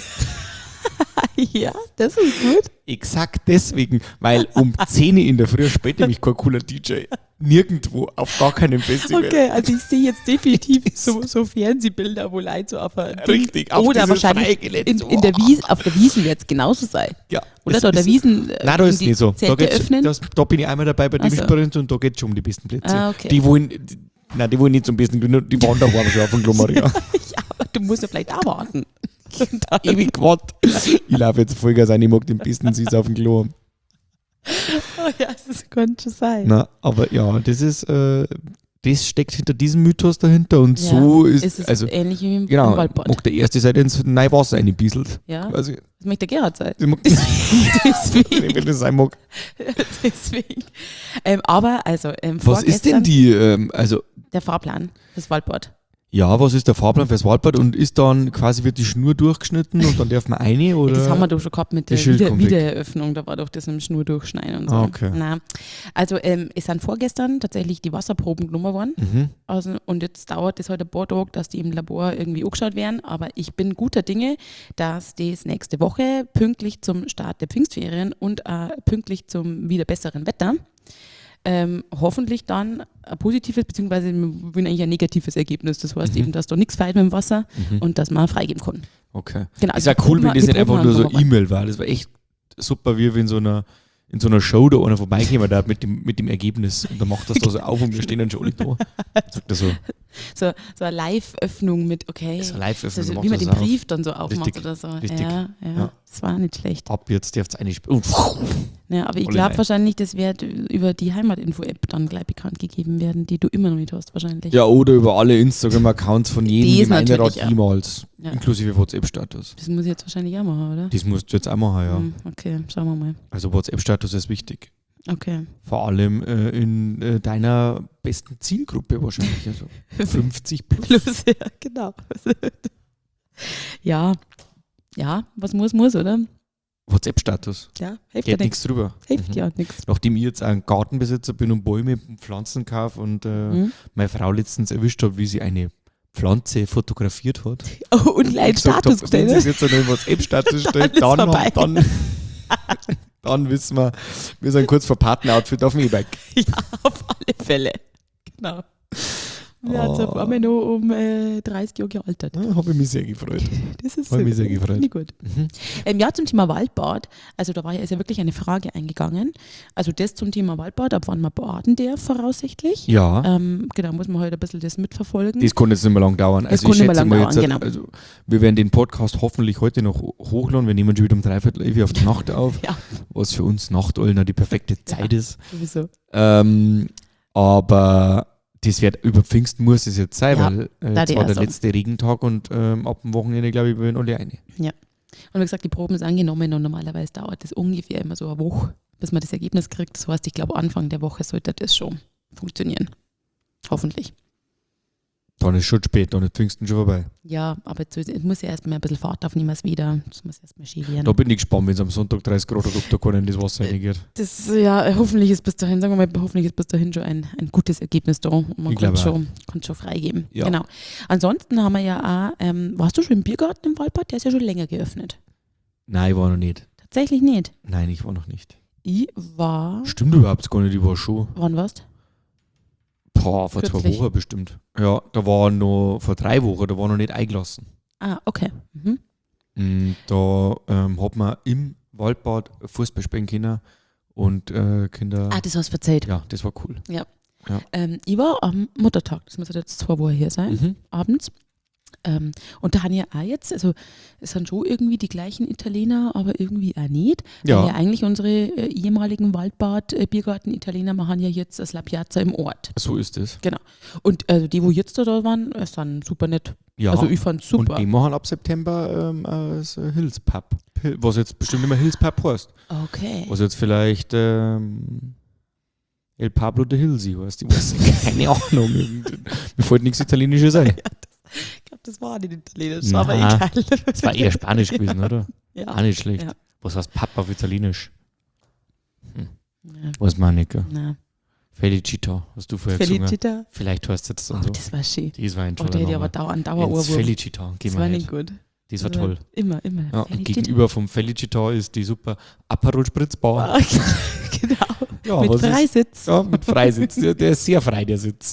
Ja, das ist gut. Exakt deswegen, weil um zehn Uhr in der Früh spielt nämlich kein cooler D J. Nirgendwo, auf gar keinem Festival. Okay, also ich sehe jetzt definitiv so, so Fernsehbilder, wo Leute so auf ein Richtig, auf oder dieses wahrscheinlich Freigelände. in, in der Wies, auf der Wiesen wird es genauso sein. Ja, Oder es da der ist- Wiesen äh, Nein, da ist die nicht so. Da, Zelte geht's, öffnen. das, da bin ich einmal dabei bei dem Ach so. Sprint und da geht es schon um die besten Plätze. Ah, okay. Die wollen, die, nein, die wollen nicht zum besten Klo, die waren da schon auf dem Klo, Maria. Ja, aber du musst ja vielleicht auch warten. Und dann- Ewig gewartet. Ich laufe jetzt Vollgas ein, ich mag den besten Sitz auf dem Klo. Oh ja, das könnte schon sein. Na, aber ja, das ist, äh, das steckt hinter diesem Mythos dahinter und Ja, so ist, ist es also ähnlich wie im, genau, im Waldbad. mag der erste Seite ins neue Wasser reinbieselt. Ja, Also, das möchte der Gerhard sein. ich mag Deswegen. wenn das sein mag. Deswegen. Ähm, aber also ähm, Was ist denn vorgestern die, ähm, also der Fahrplan fürs Waldbad. ja, was ist der Fahrplan fürs Waldbad und ist dann quasi, wird die Schnur durchgeschnitten und dann darf man eine oder? Das haben wir doch schon gehabt mit der das Schild Wieder kommt weg. Wiedereröffnung, da war doch das mit dem Schnur durchschneiden und so. Ah, okay. Nein. Also ähm, es sind vorgestern tatsächlich die Wasserproben genommen worden. Mhm. Also, und jetzt dauert das halt ein paar Tage, dass die im Labor irgendwie angeschaut werden. Aber ich bin guter Dinge, dass das nächste Woche pünktlich zum Start der Pfingstferien und äh, pünktlich zum wieder besseren Wetter ähm, hoffentlich dann ein positives, beziehungsweise wir wollen eigentlich ein negatives Ergebnis. Das heißt Mhm. eben, dass da nichts fehlt mit dem Wasser Mhm. und dass man freigeben kann. Okay. Genau, Es also wäre die cool, Proben- wenn das die nicht einfach Proben nur so haben wir E-Mail war. Das war echt super, wie in so einer, in so einer Show da einer vorbeikommen da mit dem, mit dem Ergebnis. Und dann macht das da so auf und wir stehen dann schon alle da. Und sagt er so, so, so eine Live-Öffnung mit, okay, so live öffnen, so, dann wie man macht den das auf. Brief dann so aufmacht Richtig, oder so. richtig. Ja, ja, Ja. das war nicht schlecht. Ab jetzt dürft ihr eine spielen. Ja, aber ich Alle glaube rein. wahrscheinlich, das wird über die Heimatinfo-App dann gleich bekannt gegeben werden, die du immer noch nicht hast wahrscheinlich. Ja, oder über alle Instagram-Accounts von jedem Das Gemeinderat natürlich, ja. jemals. Ja. Inklusive WhatsApp-Status. Das muss ich jetzt wahrscheinlich auch machen, oder? Das musst du jetzt auch machen, ja. Hm, okay, schauen wir mal. Also WhatsApp-Status ist wichtig. Okay. Vor allem äh, in äh, deiner besten Zielgruppe wahrscheinlich. Also fünfzig plus. Plus, ja, genau. ja, ja, was muss, muss, oder? WhatsApp-Status. Ja, hilft ja Geht nichts. nichts drüber. Hilft Mhm. ja nichts. Nachdem ich jetzt ein Gartenbesitzer bin und Bäume und Pflanzen kaufe und äh, Hm? meine Frau letztens erwischt habe, wie sie eine Pflanze fotografiert hat. Oh, und gleich gesagt Status hab, wenn sie gestellt. es jetzt noch in WhatsApp-Status stellt, Dann ist dann, vorbei. dann, dann wissen wir, wir sind kurz vor Partner-Outfit auf dem E-Bike. Ja, auf alle Fälle. Genau. Wir haben Oh. auf einmal noch um äh, dreißig Jahre gealtert. Ja, habe ich mich sehr gefreut. Das ist Hab mich sehr gut. gefreut. Finde ich gut. Mhm. Ähm, ja, zum Thema Waldbad. Also da war ja, ist ja wirklich eine Frage eingegangen. Also das zum Thema Waldbad, ab wann man baden darf voraussichtlich. Ja, Ähm, genau, muss man halt ein bisschen das mitverfolgen. das kann jetzt nicht mehr lang dauern. Das Also kann ich nicht mehr schätze lang mal dauern, jetzt, genau. also wir werden den Podcast hoffentlich heute noch hochladen. Wir nehmen schon wieder um dreiviertel elf auf die Nacht auf, Ja. was für uns Nachtolner die perfekte Zeit ist. Sowieso. Ähm, aber das wird über Pfingsten muss es jetzt sein, Ja, weil äh, da jetzt die war der also. letzte Regentag und ähm, ab dem Wochenende, glaube ich, wir werden alle eine. Und wie gesagt, die Proben sind angenommen und normalerweise dauert das ungefähr immer so eine Woche, bis man das Ergebnis kriegt. Das heißt, ich glaube, Anfang der Woche sollte das schon funktionieren. Hoffentlich. Dann ist schon spät, dann ist Pfingsten schon vorbei. Ja, aber jetzt, es muss ja erstmal ein bisschen Fahrt aufnehmen es wieder. Das muss erstmal schön werden. Da bin ich gespannt, wenn es am Sonntag dreißig Grad hat, ob da keiner in das Wasser reingeht. Das, ja, hoffentlich ist bis dahin, sagen wir mal, hoffentlich ist bis dahin schon ein, ein gutes Ergebnis da. Und man Ich kann glaube schon, kann schon freigeben. Ja. Genau. Ansonsten haben wir ja auch, ähm, warst du schon im Biergarten im Waldbad? Der ist ja schon länger geöffnet. Nein, ich war noch nicht. Tatsächlich nicht. Nein, ich war noch nicht. Ich war, Stimmt überhaupt gar nicht, ich war schon. wann warst Boah, vor zwei Kürzlich. Wochen bestimmt. Ja, da war noch, vor drei Wochen, da war noch nicht eingelassen. Ah, okay. Mhm. Und da ähm, hat man im Waldbad Fußball spielen können und äh, Kinder. Ah, das hast du erzählt. Ja, das war cool. Ähm, ich war am Muttertag, das muss jetzt zwei Wochen her sein, Mhm. abends. Ähm, und da haben ja auch jetzt, also es sind schon irgendwie die gleichen Italiener, aber irgendwie auch nicht. Ja. Weil ja eigentlich unsere äh, ehemaligen Waldbad-Biergarten-Italiener machen ja jetzt das La Piazza im Ort. So ist es. Und also die, wo jetzt da, da waren, es sind super nett. Ja. Also ich fand super. Und die machen ab September ähm, das äh, Hills Pub. Hill- Was jetzt bestimmt immer Hills Pub heißt. Okay. Was jetzt vielleicht ähm, El Pablo de Hilsi heißt. Ich weiß nicht, keine Ahnung. Irgend- Mir fällt nichts Italienisches ein. Ich glaube, das war nicht italienisch, Na, aber egal. Das war eher Spanisch gewesen, oder? ja. Auch nicht schlecht. Ja. Was heißt Pub auf Italienisch? Ja. Weiß man nicht. Gell? Na, Felicita, hast du vorher gesungen. Felicita. Vielleicht heißt es jetzt Oh, dann so. das war schön. Das war ein Oh, toller der hätte aber Name. dauer, einen Ins Dauerohrwurm. Felicita, gehen Das wir war hin. nicht gut. Das war toll. Immer, immer. Ja, und Felicita. gegenüber vom Felicita ist die super Aperol Spritzbar. Ah, genau. Ja, Mit was ist- Freisitz. Ja, mit Freisitz. Der, der ist sehr frei, der Sitz.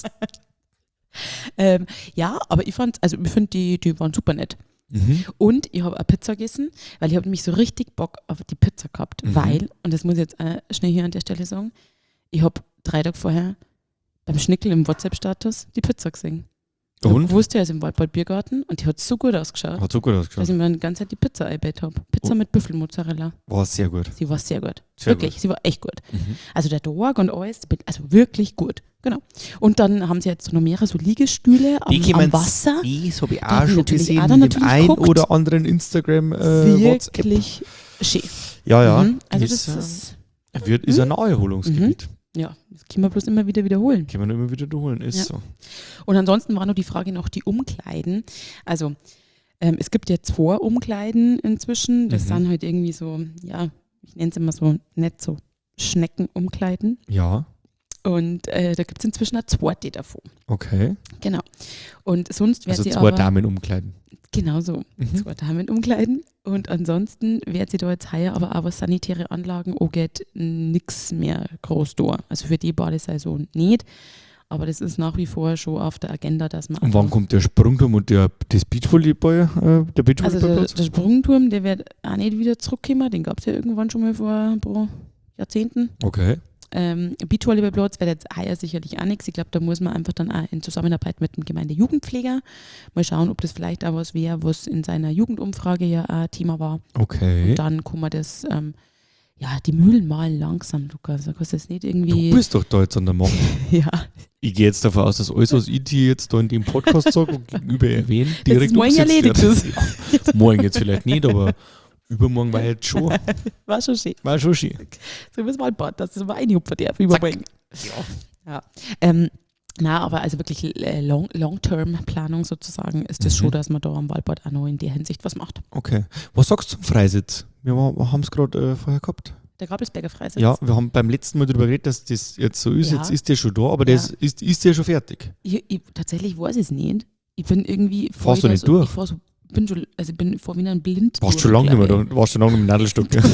Ähm, ja, aber ich fand, also ich finde, die, die waren super nett. Mhm. Und ich habe eine Pizza gegessen, weil ich habe nämlich so richtig Bock auf die Pizza gehabt, Mhm. weil, und das muss ich jetzt äh, schnell hier an der Stelle sagen, ich habe drei Tage vorher beim Schnickel im WhatsApp-Status die Pizza gesehen. Ich Und? wusste, er ist im Waldbad Biergarten und die hat so gut ausgeschaut, Hat so gut dass ausgeschaut. ich mir die ganze Zeit die Pizza eingebettet habe. Pizza Oh. mit Büffelmozzarella. War sehr gut. Sie war sehr gut. Sehr wirklich, sie war echt gut. Mhm. Also der Tag und alles, also wirklich gut. genau. Und dann haben sie jetzt noch mehrere so Liegestühle am, Die am Wasser. Das habe ich Da auch hab ich schon natürlich gesehen auch in dann dem natürlich ein geguckt. oder anderen Instagram äh, WhatsApp. Wirklich schön. Ja, ja. Mhm. Also ist, das äh, ist, wird, ist ein Naherholungsgebiet. ja, das können wir bloß immer wieder wiederholen. Können wir nur immer wieder holen, ist Ja. so. Und ansonsten war noch die Frage noch die Umkleiden. Also ähm, es gibt ja zwei Umkleiden inzwischen. Das Mhm. sind halt irgendwie so, ja, ich nenne es immer so nett so Schneckenumkleiden. Ja, Und äh, da gibt es inzwischen eine zweite davon. okay. Genau. Und sonst wird Also sie zwei aber Damen umkleiden. genau so Mhm. zwei Damen umkleiden. Und ansonsten wird sie da jetzt heuer aber auch was sanitäre Anlagen angeht, nichts mehr groß da. Also für die Badesaison nicht. Aber das ist nach wie vor schon auf der Agenda, dass man Und wann kommt der Sprungturm und der, das Beachvolleyball, äh, der Also der, Beachvolleyballplatz? der Sprungturm, der wird auch nicht wieder zurückkommen. Den gab es ja irgendwann schon mal vor ein paar Jahrzehnten. Okay. Ähm, Beachvolleyballplatz wird jetzt heuer sicherlich auch nichts. Ich glaube, da muss man einfach dann auch in Zusammenarbeit mit dem Gemeindejugendpfleger mal schauen, ob das vielleicht auch was wäre, was in seiner Jugendumfrage ja auch Thema war. Okay. Und dann kann man das, ähm, ja, die Mühlen malen langsam, Lukas. Da kannst du das nicht irgendwie. Du bist doch da jetzt an der Macht. ja, Ich gehe jetzt davon aus, dass alles, was ich dir jetzt da in dem Podcast sage und gegenüber erwähne, das direkt ist morgen umgesetzt erledigt. wird. Das Morgen jetzt vielleicht nicht, aber übermorgen war jetzt schon. war schon schön. War schon schön. So wie das Waldbad, dass das mal einhupfen darf überbringen. Ja. Ja. Ähm, na, aber also wirklich äh, Long- Long-Term-Planung sozusagen ist das Mhm. schon, dass man da am Waldbad auch noch in der Hinsicht was macht. Okay. Was sagst du zum Freisitz? Wir, war- wir haben es gerade äh, vorher gehabt. Der Grabelsberger Freisitz. Ja, wir haben beim letzten Mal darüber geredet, dass das jetzt so ist. Ja. Jetzt ist der schon da, aber das ist, ist der schon fertig. Ich, ich, tatsächlich weiß ich es nicht. Ich bin irgendwie. Fahrst du voll nicht so, durch? Ich fahr so, bin schon, also ich bin vor wie ein Blind. Warst schon lange nicht mehr da. Warst schon lange mit dem Nadelstock. Ja.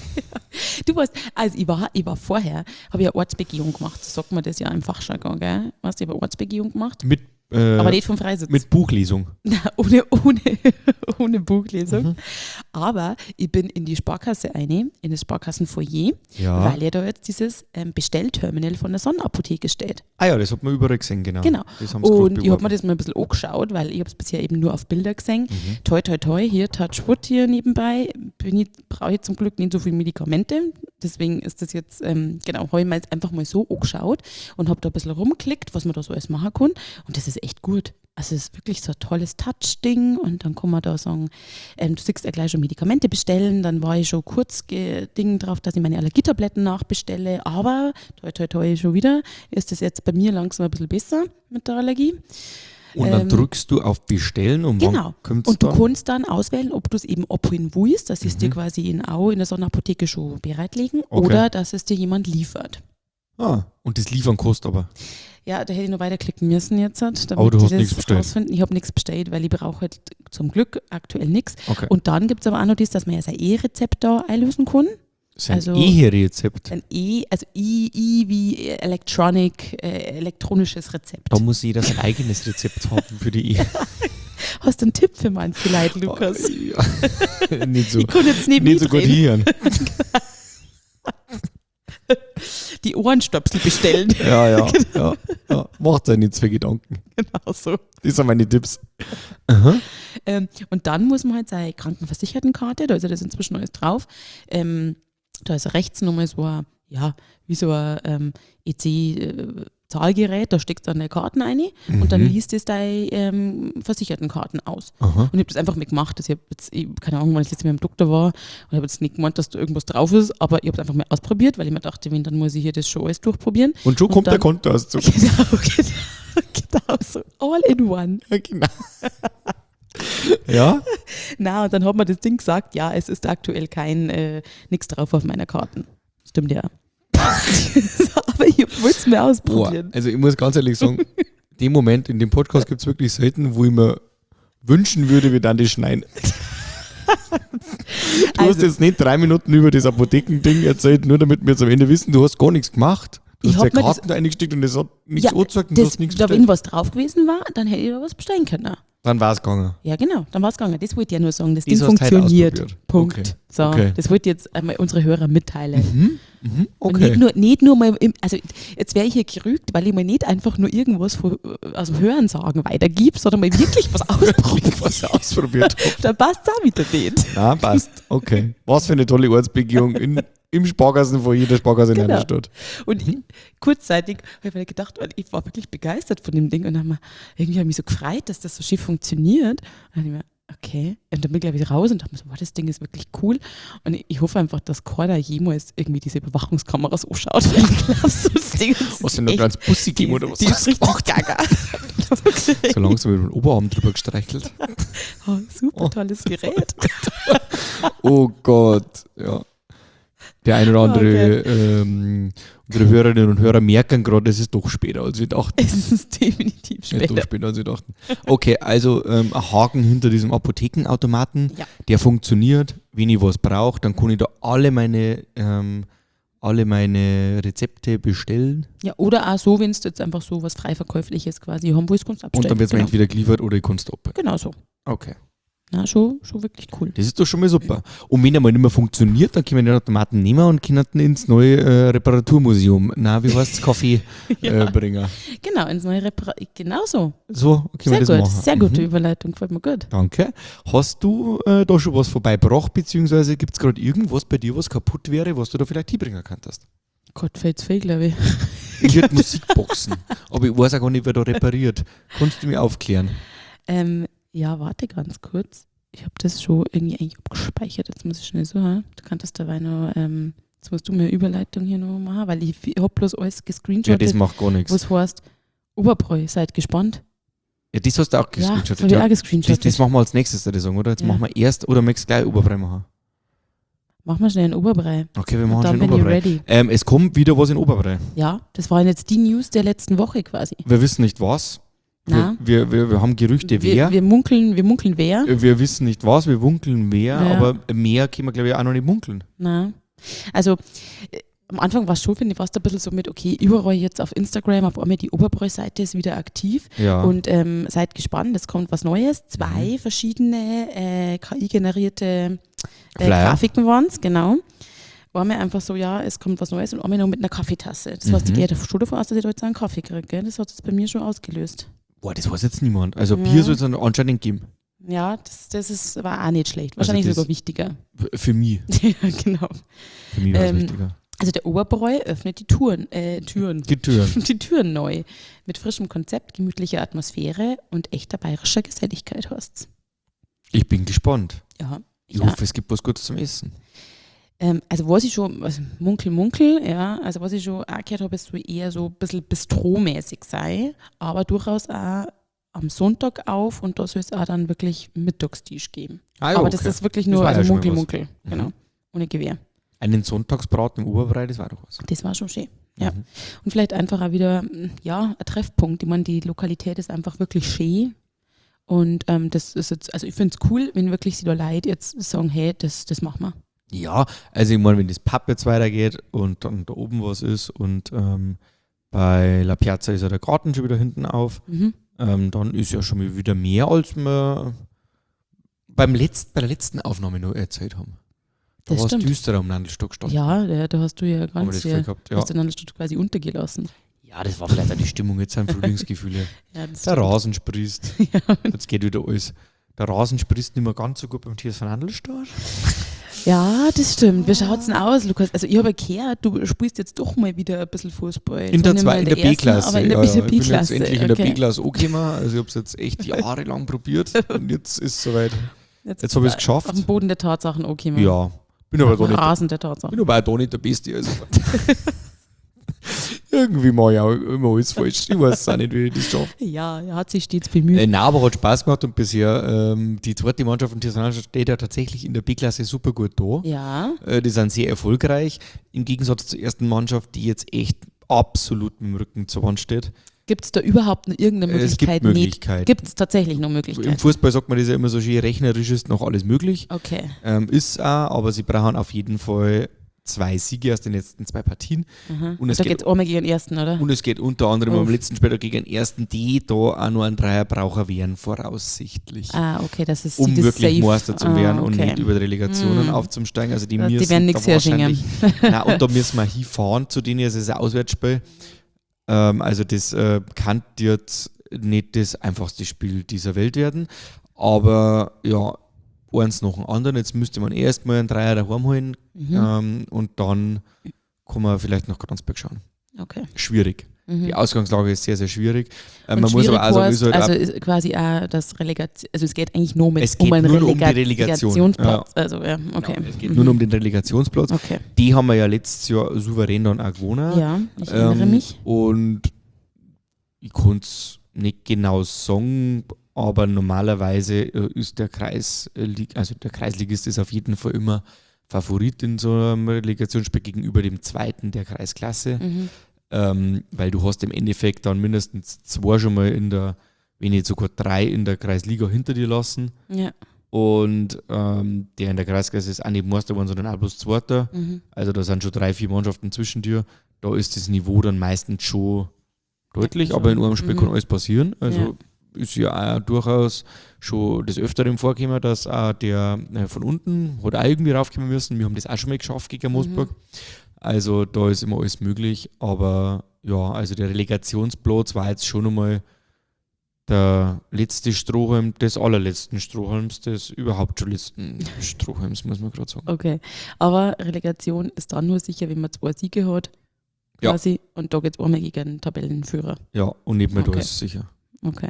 Du weißt, also ich war, ich war vorher, habe ich eine Ortsbegehung gemacht. So sagt man das ja im Fachjargon, gell? Weißt du, ich habe eine Ortsbegehung gemacht. mit, äh, Aber nicht vom Freisitz. mit Buchlesung. Nein, ohne, ohne, ohne Buchlesung. Mhm. Aber ich bin in die Sparkasse eine, in das Sparkassenfoyer, Ja. weil ja da jetzt dieses ähm, Bestellterminal von der Sonnenapotheke steht. Ah ja, das hat man überall gesehen, genau. Genau. Das haben sie gerade Und ich habe mir beworben. das mal ein bisschen angeschaut, weil ich habe es bisher eben nur auf Bilder gesehen. Mhm. Toi, toi, toi, hier Touchwood hier nebenbei. Bin ich, brauche ich zum Glück nicht so viele Medikamente. Deswegen ist das jetzt, ähm, genau, habe ich mir jetzt einfach mal so angeschaut und habe da ein bisschen rumgeklickt, was man da so alles machen kann. Und das ist echt gut. Also es ist wirklich so ein tolles Touch-Ding und dann kann man da sagen, ähm, du siehst ja gleich schon Medikamente bestellen, dann war ich schon kurz ge- Ding drauf, dass ich meine Allergietabletten nachbestelle, aber toi toi toi schon wieder, ist das jetzt bei mir langsam ein bisschen besser mit der Allergie. Und dann ähm, drückst du auf Bestellen und Genau. wann kommt's Und du dann? kannst dann auswählen, ob du es eben abholen willst, dass sie es dir Mhm. quasi in Au in der Sonnenapotheke schon bereitlegen Okay. oder dass es dir jemand liefert. Ah, und das Liefern kostet aber. Ja, da hätte ich noch weiterklicken müssen jetzt, damit Aber du ich hast das nichts bestellt. rausfinden. Ich habe nichts bestellt, weil ich brauche halt zum Glück aktuell nichts. Okay. Und dann gibt es aber auch noch das, dass man ja sein E-Rezept da einlösen kann. Sein also- Eherezept. Ein E, also I, I wie Electronic, äh, elektronisches Rezept. Da muss jeder sein eigenes Rezept haben für die Ehe. Hast du einen Tipp für manche Leute, Lukas? Ja. nicht so, Ich kann jetzt nicht, nicht so gut mitreden. hören. Die Ohrenstöpsel bestellen. Ja, ja, ja, ja. Macht euch nichts für Gedanken. Genau so. Das sind meine Tipps. Aha. Ähm, und dann muss man halt seine Krankenversichertenkarte, da ist ja das inzwischen alles drauf, ähm, da ist rechts nochmal so ein, ja, wie so ein ähm, E C-Zahlgerät, da steckst du dann deine Karten rein und dann Mhm. liest es deine ähm, Versichertenkarten aus. Aha. Und ich habe das einfach mal gemacht. Also ich habe jetzt, ich, keine Ahnung, wann ich letztes Mal beim Doktor war und ich habe jetzt nicht gemeint, dass da irgendwas drauf ist, aber ich habe es einfach mal ausprobiert, weil ich mir dachte, wenn, dann muss ich hier das schon alles durchprobieren. Und schon Und kommt der dann- Kontoauszug. Genau, genau, genau so. All in one. Ja, genau. Ja? Na, und dann hat mir das Ding gesagt, ja, es ist aktuell kein, äh, nichts drauf auf meiner Karten. Stimmt ja. Aber ich wollte es mir Boah, ausprobieren. also ich muss ganz ehrlich sagen, den Moment in dem Podcast gibt es wirklich selten, wo ich mir wünschen würde, wir dann das schneiden. Du hast Also- jetzt nicht drei Minuten über das Apothekending erzählt, nur damit wir jetzt am Ende wissen, du hast gar nichts gemacht. Du Ich hast ja hab mir das- Karten da eingesteckt und das hat nichts Ja, angezeigt und du Das, hast nichts da, wenn bestellt. was drauf gewesen war, dann hätte ich da was bestellen können. Dann war es gegangen. Ja, genau, dann war es gegangen. Das wollte ich ja nur sagen. Das Das Ding hast du heute funktioniert. ausprobiert. Punkt. Okay. So, Okay. das wollte ich jetzt einmal unsere Hörer mitteilen. Mhm. Mhm. Und Okay. nicht nur, nicht nur mal, im, also jetzt wäre ich hier gerügt, weil ich mir nicht einfach nur irgendwas von, aus dem Hörensagen weitergib, sondern mal wirklich was ausprobieren. was er ausprobiert hat. Da passt es auch wieder nicht. Na, passt. Okay. Was für eine tolle Ortsbegehung in, im Sparkassen von jeder Sparkasse in Genau. einer Stadt. Und ich, kurzzeitig habe ich mir gedacht, weil ich war wirklich begeistert von dem Ding und dann hab mir, irgendwie habe ich mich so gefreut, dass das so schön funktioniert. Und dann habe ich mir, okay, und dann bin ich glaube ich raus und dachte mir so, wow, das Ding ist wirklich cool. Und ich, ich hoffe einfach, dass keiner jemals irgendwie diese Überwachungskameras anschaut, weil ich glaube, so das Ding ist Was denn noch echt- ganz Pussy die, geben oder was? die ist richtig gaga. So langsam mit dem Oberarm drüber gestreichelt. Oh, super tolles Gerät. Oh Gott, ja. Der eine oder andere, ähm, unsere Hörerinnen und Hörer merken gerade, es ist doch später, als wir dachten. Es ist definitiv Es ist doch später. später, als wir dachten. Okay, also ähm, ein Haken hinter diesem Apothekenautomaten, Ja. der funktioniert. Wenn ich was brauche, dann kann ich da alle meine, ähm, alle meine Rezepte bestellen Ja, oder auch so, wenn es jetzt einfach so was Freiverkäufliches quasi haben willst, kannst du abstellen. und dann wird es mir genau. entweder geliefert oder ich kann es stoppen. Genau so. Okay. Na, schon, schon wirklich cool. Das ist doch schon mal super. Und wenn er mal nicht mehr funktioniert, dann können wir den Automaten nehmen und können ihn ins neue äh, Reparaturmuseum, na, wie heißt es, Kaffee Ja. äh, bringen. Genau, ins neue Repara Genau so. So können Sehr wir das gut, machen. sehr gute Mhm. Überleitung, gefällt mir gut. Danke. Hast du äh, da schon was vorbeigebracht, beziehungsweise gibt es gerade irgendwas bei dir, was kaputt wäre, was du da vielleicht hinbringen könntest? Gott, fällt's viel, glaube ich. Ich würde Musikboxen, aber ich weiß auch gar nicht, wer da repariert. Kannst du mir aufklären? Ähm, ja, warte ganz kurz. Ich habe das schon irgendwie eigentlich abgespeichert. Jetzt muss ich schnell so, ha? Du kannst dabei noch, ähm, jetzt musst du mir eine Überleitung hier noch machen, weil ich, ich habe bloß alles Ja, gescreenshottet, das macht gar nichts. was heißt, Oberbräu, seid gespannt. Ja, das hast du auch Ja, das habe gescreenshottet. ich Ja, auch das, gescreenshottet. das machen wir als nächstes, würde ich sagen, oder? Jetzt Ja. machen wir erst, oder möchtest du gleich Oberbrei machen? Mach mal schnell einen Oberbrei. Okay, wir Und machen dann schon bin ich Oberbrei. ready. Ähm, es kommt wieder was in Oberbrei. Ja, das waren jetzt die News der letzten Woche quasi. Wir wissen nicht was. Na? Wir, wir, wir, wir haben Gerüchte, wir, wer. wir munkeln, wir munkeln wer. Wir, wir wissen nicht was, wir munkeln wer, Ja. aber mehr können wir, glaube ich, auch noch nicht munkeln. Na. Also äh, am Anfang war es schon, finde ich, fast ein bisschen so mit, okay, überall jetzt auf Instagram, auf einmal die Oberbräu-Seite ist wieder aktiv Ja. und ähm, seid gespannt, es kommt was Neues. Zwei Mhm. verschiedene äh, K I-generierte äh, Flyer. Grafiken waren es, genau. War mir einfach so, ja, es kommt was Neues und einmal noch mit einer Kaffeetasse. Das heißt, ich Mhm. gehe schon davon aus, dass ich da jetzt einen Kaffee kriege. Gell? Das hat es bei mir schon ausgelöst. Boah, das weiß jetzt niemand. Also Ja. Bier soll es anscheinend geben. Ja, das, das ist, war auch nicht schlecht. Also Wahrscheinlich das- sogar wichtiger. F- Für mich. Ja, genau. Für mich war es Ähm, wichtiger. Also der Oberbräu öffnet die Touren, äh, Türen. Die Türen. Die Türen neu. Mit frischem Konzept, gemütlicher Atmosphäre und echter bayerischer Geselligkeit heißt's. Ich bin gespannt. Ja. Ich ja. hoffe, es gibt was Gutes zum Essen. Ähm, also was ich schon, also munkel, munkel, ja, also was ich schon auch gehört habe, ist so eher so ein bisschen bistromäßig sei, aber durchaus auch am Sonntag auf und da soll es auch dann wirklich Mittagstisch geben. Ah, ja, aber das okay. ist wirklich Das nur, war ja also schon mal munkel, was. munkel, genau, Mhm. ohne Gewehr. Einen Sonntagsbraten im Oberbrei, das war doch was. Das war schon schön. Ja. Mhm. Und vielleicht einfach auch wieder, mm, ja, ein Treffpunkt. Ich meine, die Lokalität ist einfach wirklich schön. Und ähm, das ist jetzt, also ich finde es cool, wenn wirklich sie da Leute jetzt sagen, hey, das, das machen wir. Ja, also ich meine, wenn das Pub jetzt weitergeht und dann da oben was ist und ähm, bei La Piazza ist ja der Garten schon wieder hinten auf, Mhm. ähm, dann ist ja schon mal wieder mehr, als wir beim Letzt, bei der letzten Aufnahme noch erzählt haben. Da Das war es stimmt. düsterer am Nandelstock gestanden. Ja, da, da hast du ja haben wir ganz das viel, Gefühl gehabt. Ja. hast du dann Stadt quasi untergelassen. ja, das war vielleicht auch die Stimmung, jetzt sind Frühlingsgefühle. Ja, das Der stimmt. Rasen sprießt. Ja. Jetzt geht wieder alles. Der Rasen sprießt nicht mehr ganz so gut beim Tiers von Handelstadt. Ja, das stimmt. Wie schaut's denn aus, Lukas? Also ich habe gehört, du spielst jetzt doch mal wieder ein bisschen Fußball. In der, Zwar nicht zwei, mal in der ersten, B-Klasse. Aber in der ja, ja. Ich bin B-Klasse. jetzt endlich in der okay. B-Klasse angekommen. Also ich habe es jetzt echt jahrelang probiert und jetzt ist es soweit. Jetzt, Jetzt habe ich es Auf geschafft. dem Boden der Tatsachen, okay. Ja, bin aber, Auf da dem nicht, Rasen der Tatsachen. bin aber auch da nicht der Beste. Also. Irgendwie mache ich auch immer alles falsch. Ich weiß auch nicht, wie ich das schaffe. Ja, er hat sich stets bemüht. Äh, nein, aber hat Spaß gemacht und bisher ähm, die zweite Mannschaft von Tirsanal steht ja tatsächlich in der B-Klasse super gut da. Ja, Äh, die sind sehr erfolgreich. Im Gegensatz zur ersten Mannschaft, die jetzt echt absolut mit dem Rücken zur Wand steht. gibt es da überhaupt noch irgendeine Es gibt Möglichkeit? Möglichkeiten. Gibt es tatsächlich noch Im Möglichkeiten? Fußball sagt man das ja immer so schön, rechnerisch ist noch alles möglich. Okay. Ähm, ist auch, aber sie brauchen auf jeden Fall zwei Siege aus den letzten zwei Partien. Aha. Und es da geht- geht es einmal gegen den ersten, oder? Und es geht unter anderem Uff. am letzten Spiel gegen den ersten, die da auch noch einen Dreier brauchen werden, voraussichtlich. Ah, okay, das ist um das wirklich safe. Meister zu Ah, werden und okay. nicht über die Relegationen Mm. aufzusteigen. Also die, Ja, die müssen werden da nichts herschingen. wahrscheinlich- Nein, und da müssen wir hinfahren, zu denen ist es ein Auswärtsspiel. Ähm, also das äh, kann jetzt nicht das einfachste Spiel dieser Welt werden. Aber ja, eins nach dem anderen. Jetzt müsste man erstmal einen Dreier daheim holen Mhm. ähm, und dann kann man vielleicht nach Kranzberg schauen. Okay. Schwierig. Mhm. Die Ausgangslage ist sehr, sehr schwierig. Äh, Und man muss aber auch sagen, heißt, ist halt also auch- ist quasi auch das Relegation, also es geht eigentlich nur mit Es geht um einen nur um die Relega- Relegation. Relegationsplatz. Also ja, okay. es geht nur noch um den Relegationsplatz. Okay. Die haben wir ja letztes Jahr souverän dann auch gewonnen. Ja, ich erinnere Ähm, mich. Und ich kann es nicht genau sagen, aber normalerweise äh, ist der Kreis, äh, Lig- also der Kreisligist ist auf jeden Fall immer Favorit in so einem Relegationsspiel gegenüber dem zweiten der Kreisklasse, Mhm. ähm, weil du hast im Endeffekt dann mindestens zwei schon mal in der, wenn nicht sogar drei in der Kreisliga hinter dir lassen. Ja. Und ähm, der in der Kreisklasse ist auch nicht Meister geworden, sondern auch bloß Zweiter. Mhm. Also da sind schon drei, vier Mannschaften zwischen dir. Da ist das Niveau dann meistens schon deutlich, Ja, aber in schon. einem Spiel Mhm. kann alles passieren. Also Ja. ist ja auch durchaus schon des Öfteren vorgekommen, dass auch der äh, von unten hat auch irgendwie raufkommen müssen. Wir haben das auch schon mal geschafft gegen Moosburg. Mhm. Also da ist immer alles möglich. Aber ja, also der Relegationsplatz war jetzt schon einmal der letzte Strohhalm des allerletzten Strohhalms, des überhaupt schon letzten Strohhalms, muss man gerade sagen. Okay. Aber Relegation ist dann nur sicher, wenn man zwei Siege hat. Ja. Quasi. Und da geht es einmal gegen den Tabellenführer. Ja, und nicht mehr da Okay. ist sicher. Okay.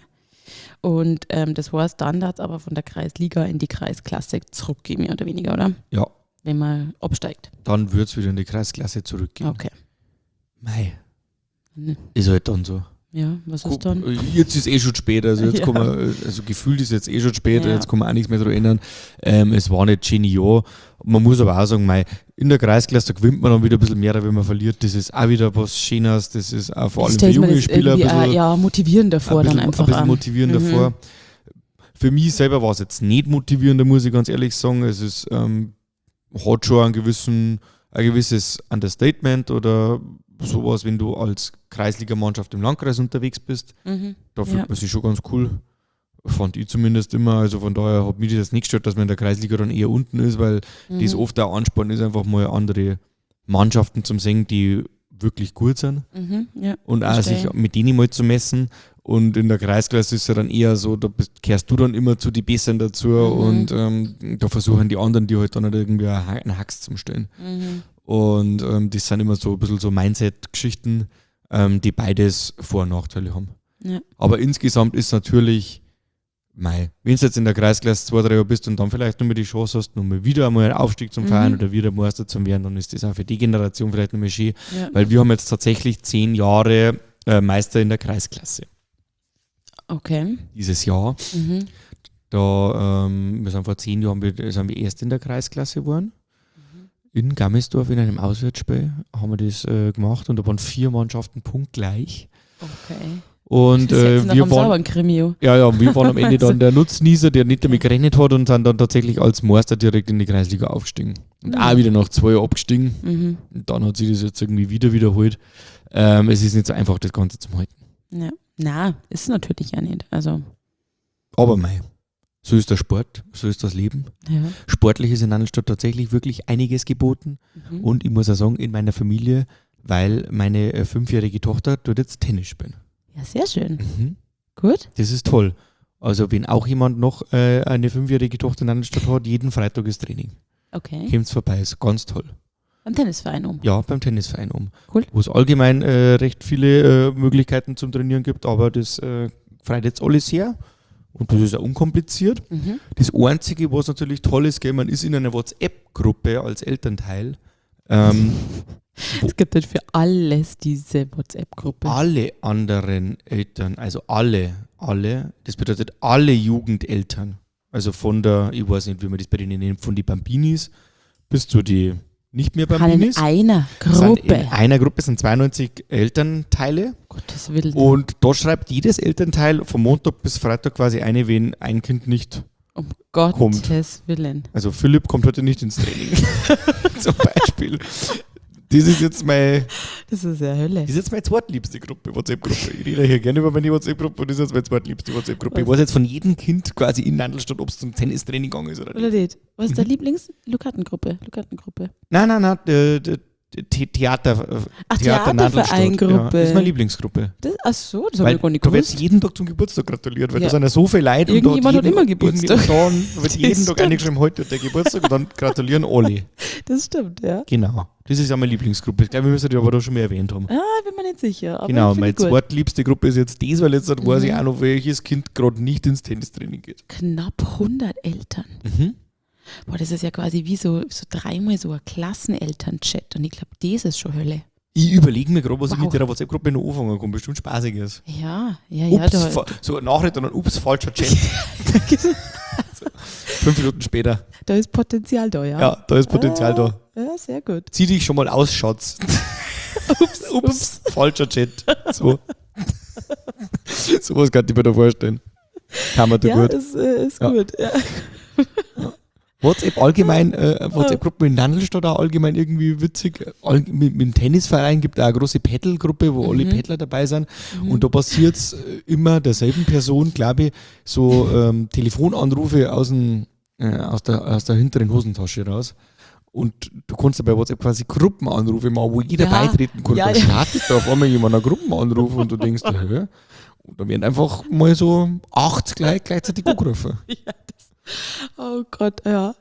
Und ähm, das heißt, dann darf es aber von der Kreisliga in die Kreisklasse zurückgehen, mehr oder weniger, oder? Ja, Wenn man absteigt. dann wird es wieder in die Kreisklasse zurückgehen. Okay. Mei, Hm. ist halt dann so. Ja, was ist dann? Jetzt ist eh schon spät, also jetzt Ja. kann man, also gefühlt ist jetzt eh schon spät, Ja. jetzt kann man auch nichts mehr daran ändern. Ähm, es war nicht genial. Man muss aber auch sagen, mei, in der Kreisklasse da gewinnt man dann wieder ein bisschen mehr, wenn man verliert. Das ist auch wieder was Schönes, das ist auch vor allem für Stellt man junge das Spieler ein irgendwie bisschen, auch, ja, motivierender vor, ein bisschen, dann einfach. ein bisschen auch. motivierender Mhm. vor. Für mich selber war es jetzt nicht motivierender, muss ich ganz ehrlich sagen. Es ist, ähm, hat schon einen gewissen, ein gewisses Understatement oder sowas, wenn du als Kreisligamannschaft im Landkreis unterwegs bist. Mhm. Da fühlt Ja. man sich schon ganz cool. Fand ich zumindest immer. Also von daher hat mich das nicht gestört, dass man in der Kreisliga dann eher unten ist, weil Mhm. das oft auch Ansporn ist, einfach mal andere Mannschaften zum sehen, die wirklich gut sind Mhm. Ja. und auch Verstehe. sich mit denen mal zu messen. Und in der Kreisklasse ist ja dann eher so, da bist, kehrst du dann immer zu die Besseren dazu Mhm. und ähm, da versuchen die anderen, die halt dann halt irgendwie einen Hax zum Stellen. Mhm. Und ähm, das sind immer so ein bisschen so Mindset-Geschichten, ähm, die beides Vor- und Nachteile haben. Ja. Aber insgesamt ist natürlich, mei, wenn du jetzt in der Kreisklasse zwei, drei Jahre bist und dann vielleicht nochmal die Chance hast, nochmal wieder einmal einen Aufstieg zum Feiern Mhm. oder wieder Meister zu werden, dann ist das auch für die Generation vielleicht nochmal schön, Ja. weil wir haben jetzt tatsächlich zehn Jahre äh, Meister in der Kreisklasse Okay. dieses Jahr. Mhm. Da, ähm, wir sind vor zehn Jahren wir, sind wir erst in der Kreisklasse geworden. In Gammersdorf in einem Auswärtsspiel haben wir das äh, gemacht und da waren vier Mannschaften punktgleich. Okay. Und Das ist jetzt äh, nach wir einem waren, sauberen Krimi. ja, ja, wir waren am Ende Also- dann der Nutznießer, der nicht damit gerechnet hat und sind dann tatsächlich als Meister direkt in die Kreisliga aufgestiegen. Und Mhm. auch wieder nach zwei Jahren abgestiegen. Mhm. Und dann hat sich das jetzt irgendwie wieder wiederholt. Ähm, es ist nicht so einfach, das Ganze zu halten. Ja. Na, ist natürlich ja nicht. Also, Aber mei, so ist der Sport, so ist das Leben. ja. Sportlich ist in Annelstadt tatsächlich wirklich einiges geboten. Mhm. Und ich muss auch sagen, in meiner Familie, weil meine äh, fünfjährige Tochter dort jetzt Tennis spielen. Ja, sehr schön. Mhm. Gut. Das ist toll. Also wenn auch jemand noch äh, eine fünfjährige Tochter in Annelstadt hat, jeden Freitag ist Training. Okay. Kommt's vorbei, ist ganz toll. Beim Tennisverein um. Ja, beim Tennisverein um. Cool. Wo es allgemein äh, recht viele äh, Möglichkeiten zum Trainieren gibt, aber das äh, freut jetzt alles her. Und das ist auch unkompliziert. Mhm. Das Einzige, was natürlich toll ist, gell, man ist in einer WhatsApp-Gruppe als Elternteil. Ähm, Es gibt halt für alles diese WhatsApp-Gruppe. alle anderen Eltern, also alle, alle, das bedeutet alle Jugendeltern, also von der, ich weiß nicht, wie man das bei denen nennt, von den Bambinis bis zu die nicht mehr Kann in Bambinis. einer Sind Gruppe. in einer Gruppe sind zweiundneunzig Elternteile Gottes Willen. und da schreibt jedes Elternteil von Montag bis Freitag quasi eine, wenn ein Kind nicht Um Gottes Willen. Also Philipp kommt heute nicht ins Training. Zum Beispiel. Das ist jetzt meine, Das ist ja Hölle. das ist jetzt meine zweitliebste Gruppe, WhatsApp-Gruppe. Ich rede hier gerne über meine WhatsApp-Gruppe und das ist jetzt meine zweitliebste WhatsApp-Gruppe. Ich weiß jetzt von jedem Kind quasi in Nandelstadt, ob es zum Tennistraining gegangen ist oder nicht. Oder nicht? Was ist deine Mhm. Lieblings-Lukattengruppe? Lukattengruppe. Nein, nein, nein, der, der, der The- Theater, Ach, Theater Nandelstadt. Theaterverein-Gruppe. Ja, das ist meine Lieblingsgruppe. Das, ach so, das habe Weil ich gar nicht da wird gewusst. jeden Tag zum Geburtstag gratuliert, weil Ja. da sind ja so viele Leute. Irgendjemand und hat immer Geburtstag. Und dann wird jeden Das Tag stimmt. eingeschrieben, heute hat der Geburtstag und dann gratulieren alle. Das stimmt, ja. Genau. Das ist ja meine Lieblingsgruppe. Ich glaube, wir müssen die aber da schon mal erwähnt haben. Ah, bin mir nicht sicher. Aber Genau, finde meine ich gut. zweitliebste Gruppe ist jetzt das, weil jetzt weiß ich Mhm. auch noch, welches Kind gerade nicht ins Tennistraining geht. Knapp hundert Eltern. Mhm. Boah, das ist ja quasi wie so, so dreimal so ein Klasseneltern-Chat. Und ich glaube, das ist schon Hölle. Ich überlege mir gerade, was ich Wow. mit der WhatsApp-Gruppe noch anfangen kann. Bestimmt Spaßiges. Ja, ja, ja. Ups, Da, fa- so eine Nachricht und dann, ups, falscher Chat. so, fünf Minuten später. da ist Potenzial da, ja. Ja, da ist Potenzial Ah, da. Ja, sehr gut. Zieh dich schon mal aus, Schatz. Ups, Ups, falscher Chat. So. Sowas kann ich mir da vorstellen. Kann man da Ja, gut. ist, äh, ist Ja. gut. Ja. WhatsApp allgemein, äh, WhatsApp-Gruppe in Nandelstadt auch allgemein irgendwie witzig. All, mit, mit dem Tennisverein gibt es auch eine große Paddle-Gruppe, wo alle Mhm. Paddler dabei sind. Mhm. Und da passiert es immer derselben Person, glaube ich, so ähm, Telefonanrufe aus, dem, äh, aus, der, aus der hinteren Hosentasche raus. Und du kannst ja bei WhatsApp quasi Gruppenanrufe machen, wo jeder Ja. beitreten kann. Ja, da ja. startet da auf einmal jemand einen Gruppenanruf und du denkst, hä? Und da werden einfach mal so acht gleich, gleichzeitig angerufen. Ja, das, oh Gott, ja.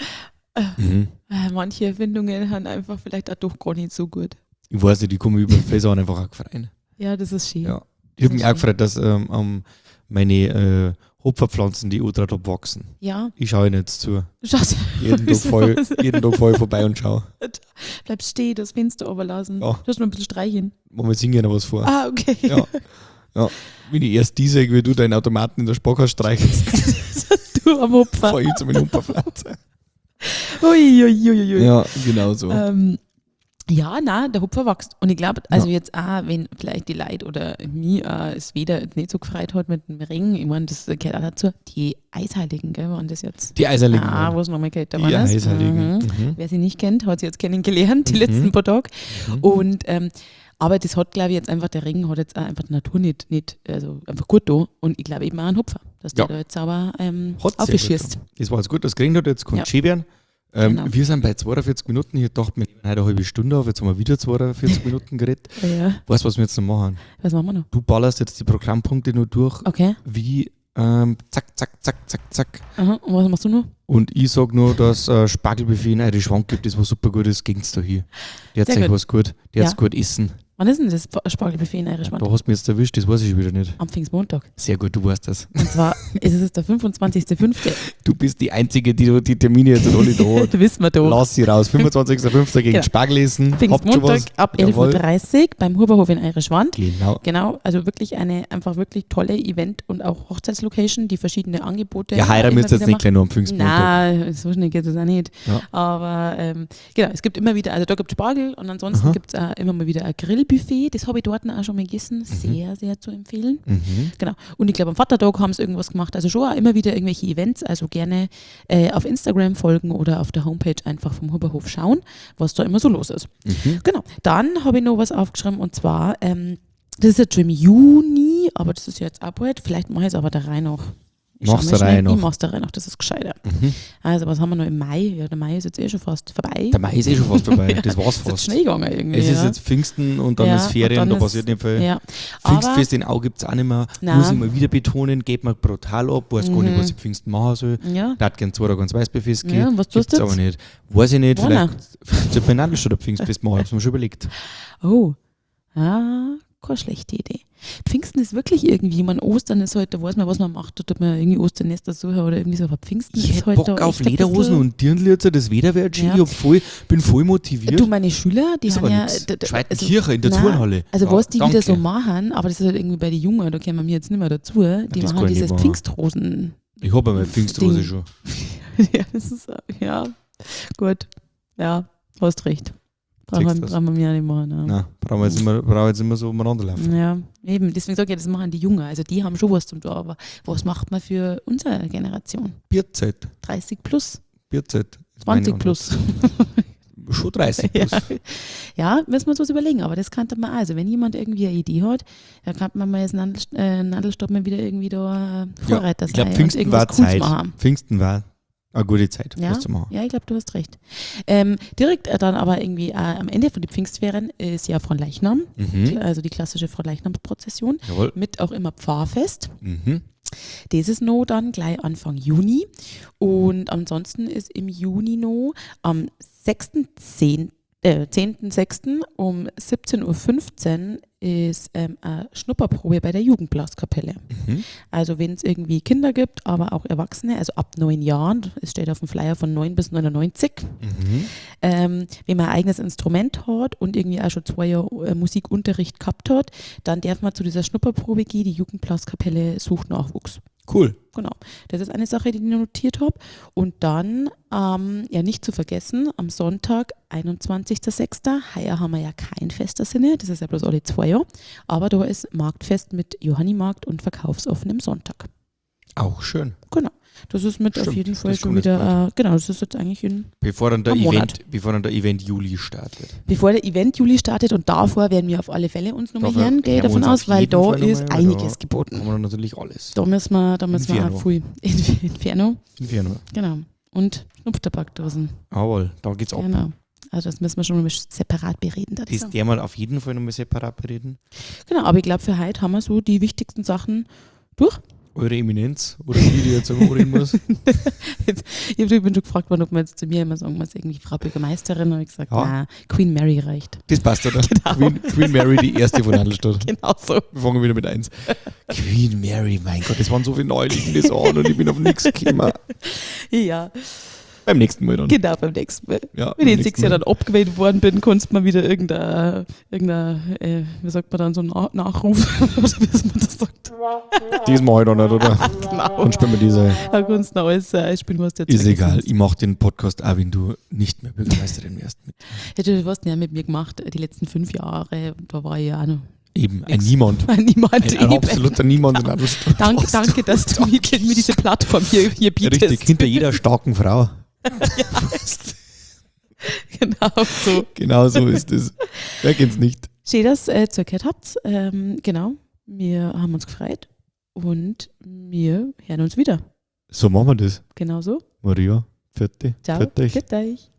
Mhm. Äh, Manche Erfindungen haben einfach vielleicht auch doch gar nicht so gut. Ich weiß nicht, die kommen über Facebook einfach auch gefreut. Ja, das ist schön. Ja. Ich habe mich auch gefreut, dass ähm, ähm, meine äh, Hopferpflanzen, die ultra top wachsen. Ja, Ich schaue ihnen jetzt zu. schaut. Jeden Tag voll, jeden Tag voll vorbei und schaue. Bleib stehen, das Fenster überlassen. Ja. Du hast nur ein bisschen streichen. Mal singen noch was vor. Ah, okay. Ja. Ja. Wenn ich erst diese, wie du deinen Automaten in der Sparkasse streichelst, Du am Opfer. fahre ich zu meiner Hopferpflanze. Ui, ui, ui, ui. Ja, genau so. Ähm, ja, na, der Hupfer wächst. Und ich glaube, also Ja. jetzt auch, wenn vielleicht die Leute oder mich äh, es weder nicht so gefreut hat mit dem Ring, ich meine, das gehört auch dazu, die Eisheiligen, gell, waren das jetzt. Die Eisheiligen. Ah, ja. wo es nochmal geht, da Die war das. Eisheiligen. Mhm. Mhm. Wer sie nicht kennt, hat sie jetzt kennengelernt, die Mhm. letzten paar Tage. Mhm. Und, ähm, aber das hat, glaube ich, jetzt einfach, der Ring hat jetzt auch einfach die Natur nicht, nicht also einfach gut da. Und ich glaube eben auch einen Hupfer, dass der Ja. da jetzt aber ähm, Hat sehr aufgeschießt. gut. Das war jetzt gut, das kriegen hat, jetzt kann Ja. schön werden. Ähm, Genau. Wir sind bei zweiundvierzig Minuten. Ich dachte, wir nehmen heute eine halbe Stunde auf. Jetzt haben wir wieder zweiundvierzig Minuten geredet. Ja, Weißt du, was wir jetzt noch machen? was machen wir noch? Du ballerst jetzt die Programmpunkte nur durch, Okay. wie ähm, zack, zack, zack, zack, zack. Aha. Und was machst du noch? Und ich sag nur, dass äh, Spargelbuffet in Irisch Schwank gibt, das was super gut ist, geht's da hier. Der hat Sehr sich gut. was gut, der Ja. hat's gut essen. Wann ist denn das Spargelbuffet in Irisch Da hast du mich jetzt erwischt, das weiß ich schon wieder nicht. Am Pfingstmontag. Sehr gut, du weißt das. Und zwar ist es der fünfundzwanzigster fünfte Du bist die Einzige, die die Termine jetzt alle da hat. Das wissen wir doch. Lass sie raus. fünfundzwanzigster fünfter gegen Genau. Spargel essen. Habt schon Pfingstmontag was? ab elf Uhr Jawohl. dreißig beim Huberhof in Irischwand. Genau. Genau, also wirklich eine einfach wirklich tolle Event- und auch Hochzeitslocation, die verschiedene Angebote. Ja, heiraten immer müsst ihr jetzt wieder nicht macht. gleich nur am Pfingstmontag. Nein, so schnell geht es auch nicht. Ja. Aber ähm, genau, es gibt immer wieder, also da gibt es Spargel und ansonsten Aha. gibt es immer mal wieder ein Grillbuffet. Das habe ich dort auch schon mal gegessen. Sehr, sehr zu empfehlen. Mhm. Genau. Und ich glaube, am Vatertag haben sie irgendwas gemacht. Also schon auch immer wieder irgendwelche Events. Also gerne äh, auf Instagram folgen oder auf der Homepage einfach vom Huberhof schauen, was da immer so los ist. Mhm. Genau. Dann habe ich noch was aufgeschrieben und zwar, ähm, das ist jetzt schon im Juni, aber das ist jetzt auch bald. Vielleicht mache ich es aber der Reihe noch. Ich Mach's schau mal der schnell. Reihe noch. Ich mach's der Reihe noch, das ist gescheiter. Mhm. Also, was haben wir noch im Mai? Ja, der Mai ist jetzt eh schon fast vorbei. Der Mai ist eh schon fast vorbei. Ja, Das war's Es ist jetzt fast. Schnee gegangen irgendwie. Es ist ja. jetzt Pfingsten und dann Ja, ist Ferien, und da dann passiert nicht viel. Ja. Pfingstfest in Au gibt es auch nicht mehr. Nein. Muss ich mal wieder betonen, geht mir brutal ab, weiß gar nicht, Mhm. was ich Pfingsten machen soll. Ja. Da hat gern zwei Tage ans Weißbierfest gehen. Ja, und was tust du Gibt's aber jetzt? nicht. Weiß ich nicht, Wo vielleicht sollte man in schon ein Pfingstfest machen, hab's mir schon überlegt. Oh. Ah, keine schlechte Idee. Pfingsten ist wirklich irgendwie, man Ostern ist heute, da weiß man, was man macht, da tut man irgendwie Osternester suchen oder irgendwie so, aber Pfingsten Ich ist hätte heute Bock auf echt ein Lederhosen bisschen- und Dirndl, das Wetter wird schön. Ja. Ich hab voll, bin voll motiviert. Du, meine Schüler, die ist haben aber ja. nix. d- d- Zweiten also- Kirche in der Nein, Turnhalle. Also, Ja, was die wieder danke. so machen, aber das ist halt irgendwie bei den Jungen, da kennen wir jetzt nicht mehr dazu, die das machen kann ich dieses nicht machen. Pfingstrosen. Ich habe meine Pfingstrose Ding. schon. Ja, das ist, äh, ja, gut. Ja, hast recht. Brauchen Siehst wir, du's? brauchen wir ja nicht machen. Ja. Nein, brauchen wir jetzt immer, brauchen wir jetzt immer so umeinander laufen. Ja, eben. Deswegen sage ich, das machen die Jungen. Also die haben schon was zum tun. Aber was macht man für unsere Generation? Bierzeit. dreißig plus, Bierzeit. ist meine zwanzig plus. Antwort. Schon dreißig plus. Ja. Ja, müssen wir uns was überlegen. Aber das könnte man auch. Also wenn jemand irgendwie eine Idee hat, dann kann man mal jetzt Nadel, äh, Nadelstopp mal wieder irgendwie da äh, Vorreiter Ich glaube, sein. Pfingsten und war irgendwas Cooles Zeit. machen. Pfingsten war eine gute Zeit, Ja, was zu machen. ja, ich glaube, du hast recht. Ähm, direkt äh, dann aber irgendwie äh, am Ende von den Pfingstferien ist ja Fronleichnam, Mhm. also die klassische Fronleichnamsprozession, Jawohl. mit auch immer Pfarrfest. Mhm. Das ist noch dann gleich Anfang Juni. Und ansonsten ist im Juni noch am sechsten zehnten Äh, zehnten sechsten um siebzehn Uhr fünfzehn ist ähm, eine Schnupperprobe bei der Jugendblaskapelle. Mhm. Also wenn es irgendwie Kinder gibt, aber auch Erwachsene, also ab neun Jahren, es steht auf dem Flyer von neun bis neunundneunzig, Mhm. ähm, wenn man ein eigenes Instrument hat und irgendwie auch schon zwei Jahre äh, Musikunterricht gehabt hat, dann darf man zu dieser Schnupperprobe gehen. Die Jugendblaskapelle sucht Nachwuchs. Cool. Genau, das ist eine Sache, die ich notiert habe. Und dann, ähm, ja nicht zu vergessen, am Sonntag, einundzwanzigsten sechsten Heuer haben wir ja kein fester Sinne, das ist ja bloß alle zwei Jahre, aber da ist Marktfest mit Johannimarkt und verkaufsoffenem Sonntag. Auch schön. Genau, das ist mit auf Stimmt, jeden Fall das schon kommt jetzt wieder, äh, genau, das ist jetzt eigentlich in, Bevor dann der Am Monat. Event, bevor dann der Event Juli startet. bevor der Event Juli startet und davor werden wir auf alle Fälle uns nochmal Dafür hören, gehe ich hören wir davon uns aus, auf weil jeden da Fall noch ist mal, weil einiges da geboten. Haben wir dann natürlich alles. Da müssen wir, da müssen wir Inferno. auch viel, Inf- Inferno, Inferno. genau, und Schnupftabakdosen. Jawohl, da geht's ab. Genau. Also das müssen wir schon mal separat bereden. Dazu. Das der mal auf jeden Fall nochmal separat bereden. Genau, aber ich glaube, für heute haben wir so die wichtigsten Sachen durch. Eure Eminenz oder die, die jetzt sagen, reden muss. Ich hab- ich bin schon gefragt worden, ob man jetzt zu mir immer sagen muss, irgendwie Frau Bürgermeisterin. Und ich gesagt, Ja. na, Queen Mary reicht. Das passt, oder? Genau. Queen, Queen Mary, die erste von Handelstadt. Genau so. Wir fangen wieder mit eins. Queen Mary, mein Gott, das waren so viele Neulichen, das an und ich bin auf nichts gekommen. Ja, Beim nächsten Mal dann. genau, beim nächsten Mal. Ja, Wenn beim ich jetzt nächsten nächstes Jahr Mal. dann abgewählt worden bin, kannst du mal wieder irgendein, irgendein äh, wie sagt man dann, so Na Nachruf, oder wie man das sagt. Diesmal halt auch nicht, oder? Genau. Und spielen wir diese. Da kannst du noch alles äh, spielen, was du jetzt Ist vergessen egal, hast. ich mache den Podcast auch, wenn du nicht mehr Bürgermeisterin wärst. Ja, du hast ja mit mir gemacht, die letzten fünf Jahre, da war ich ja auch noch Eben, ein Nix. Niemand. niemand. Ein, ein eben. absoluter Niemand in Handelstadt. Danke, danke, dass du mir, mir diese Plattform hier, hier Ja, bietest. richtig, hinter jeder starken Frau. Genau so. Genau so ist es. Wer kennt's nicht? Schön, dass ihr äh, zugehört habt. Ähm, genau, wir haben uns gefreut und wir hören uns wieder. So machen wir das. Genau so. Maria, vierte. Ciao. Vierte euch. Viert euch.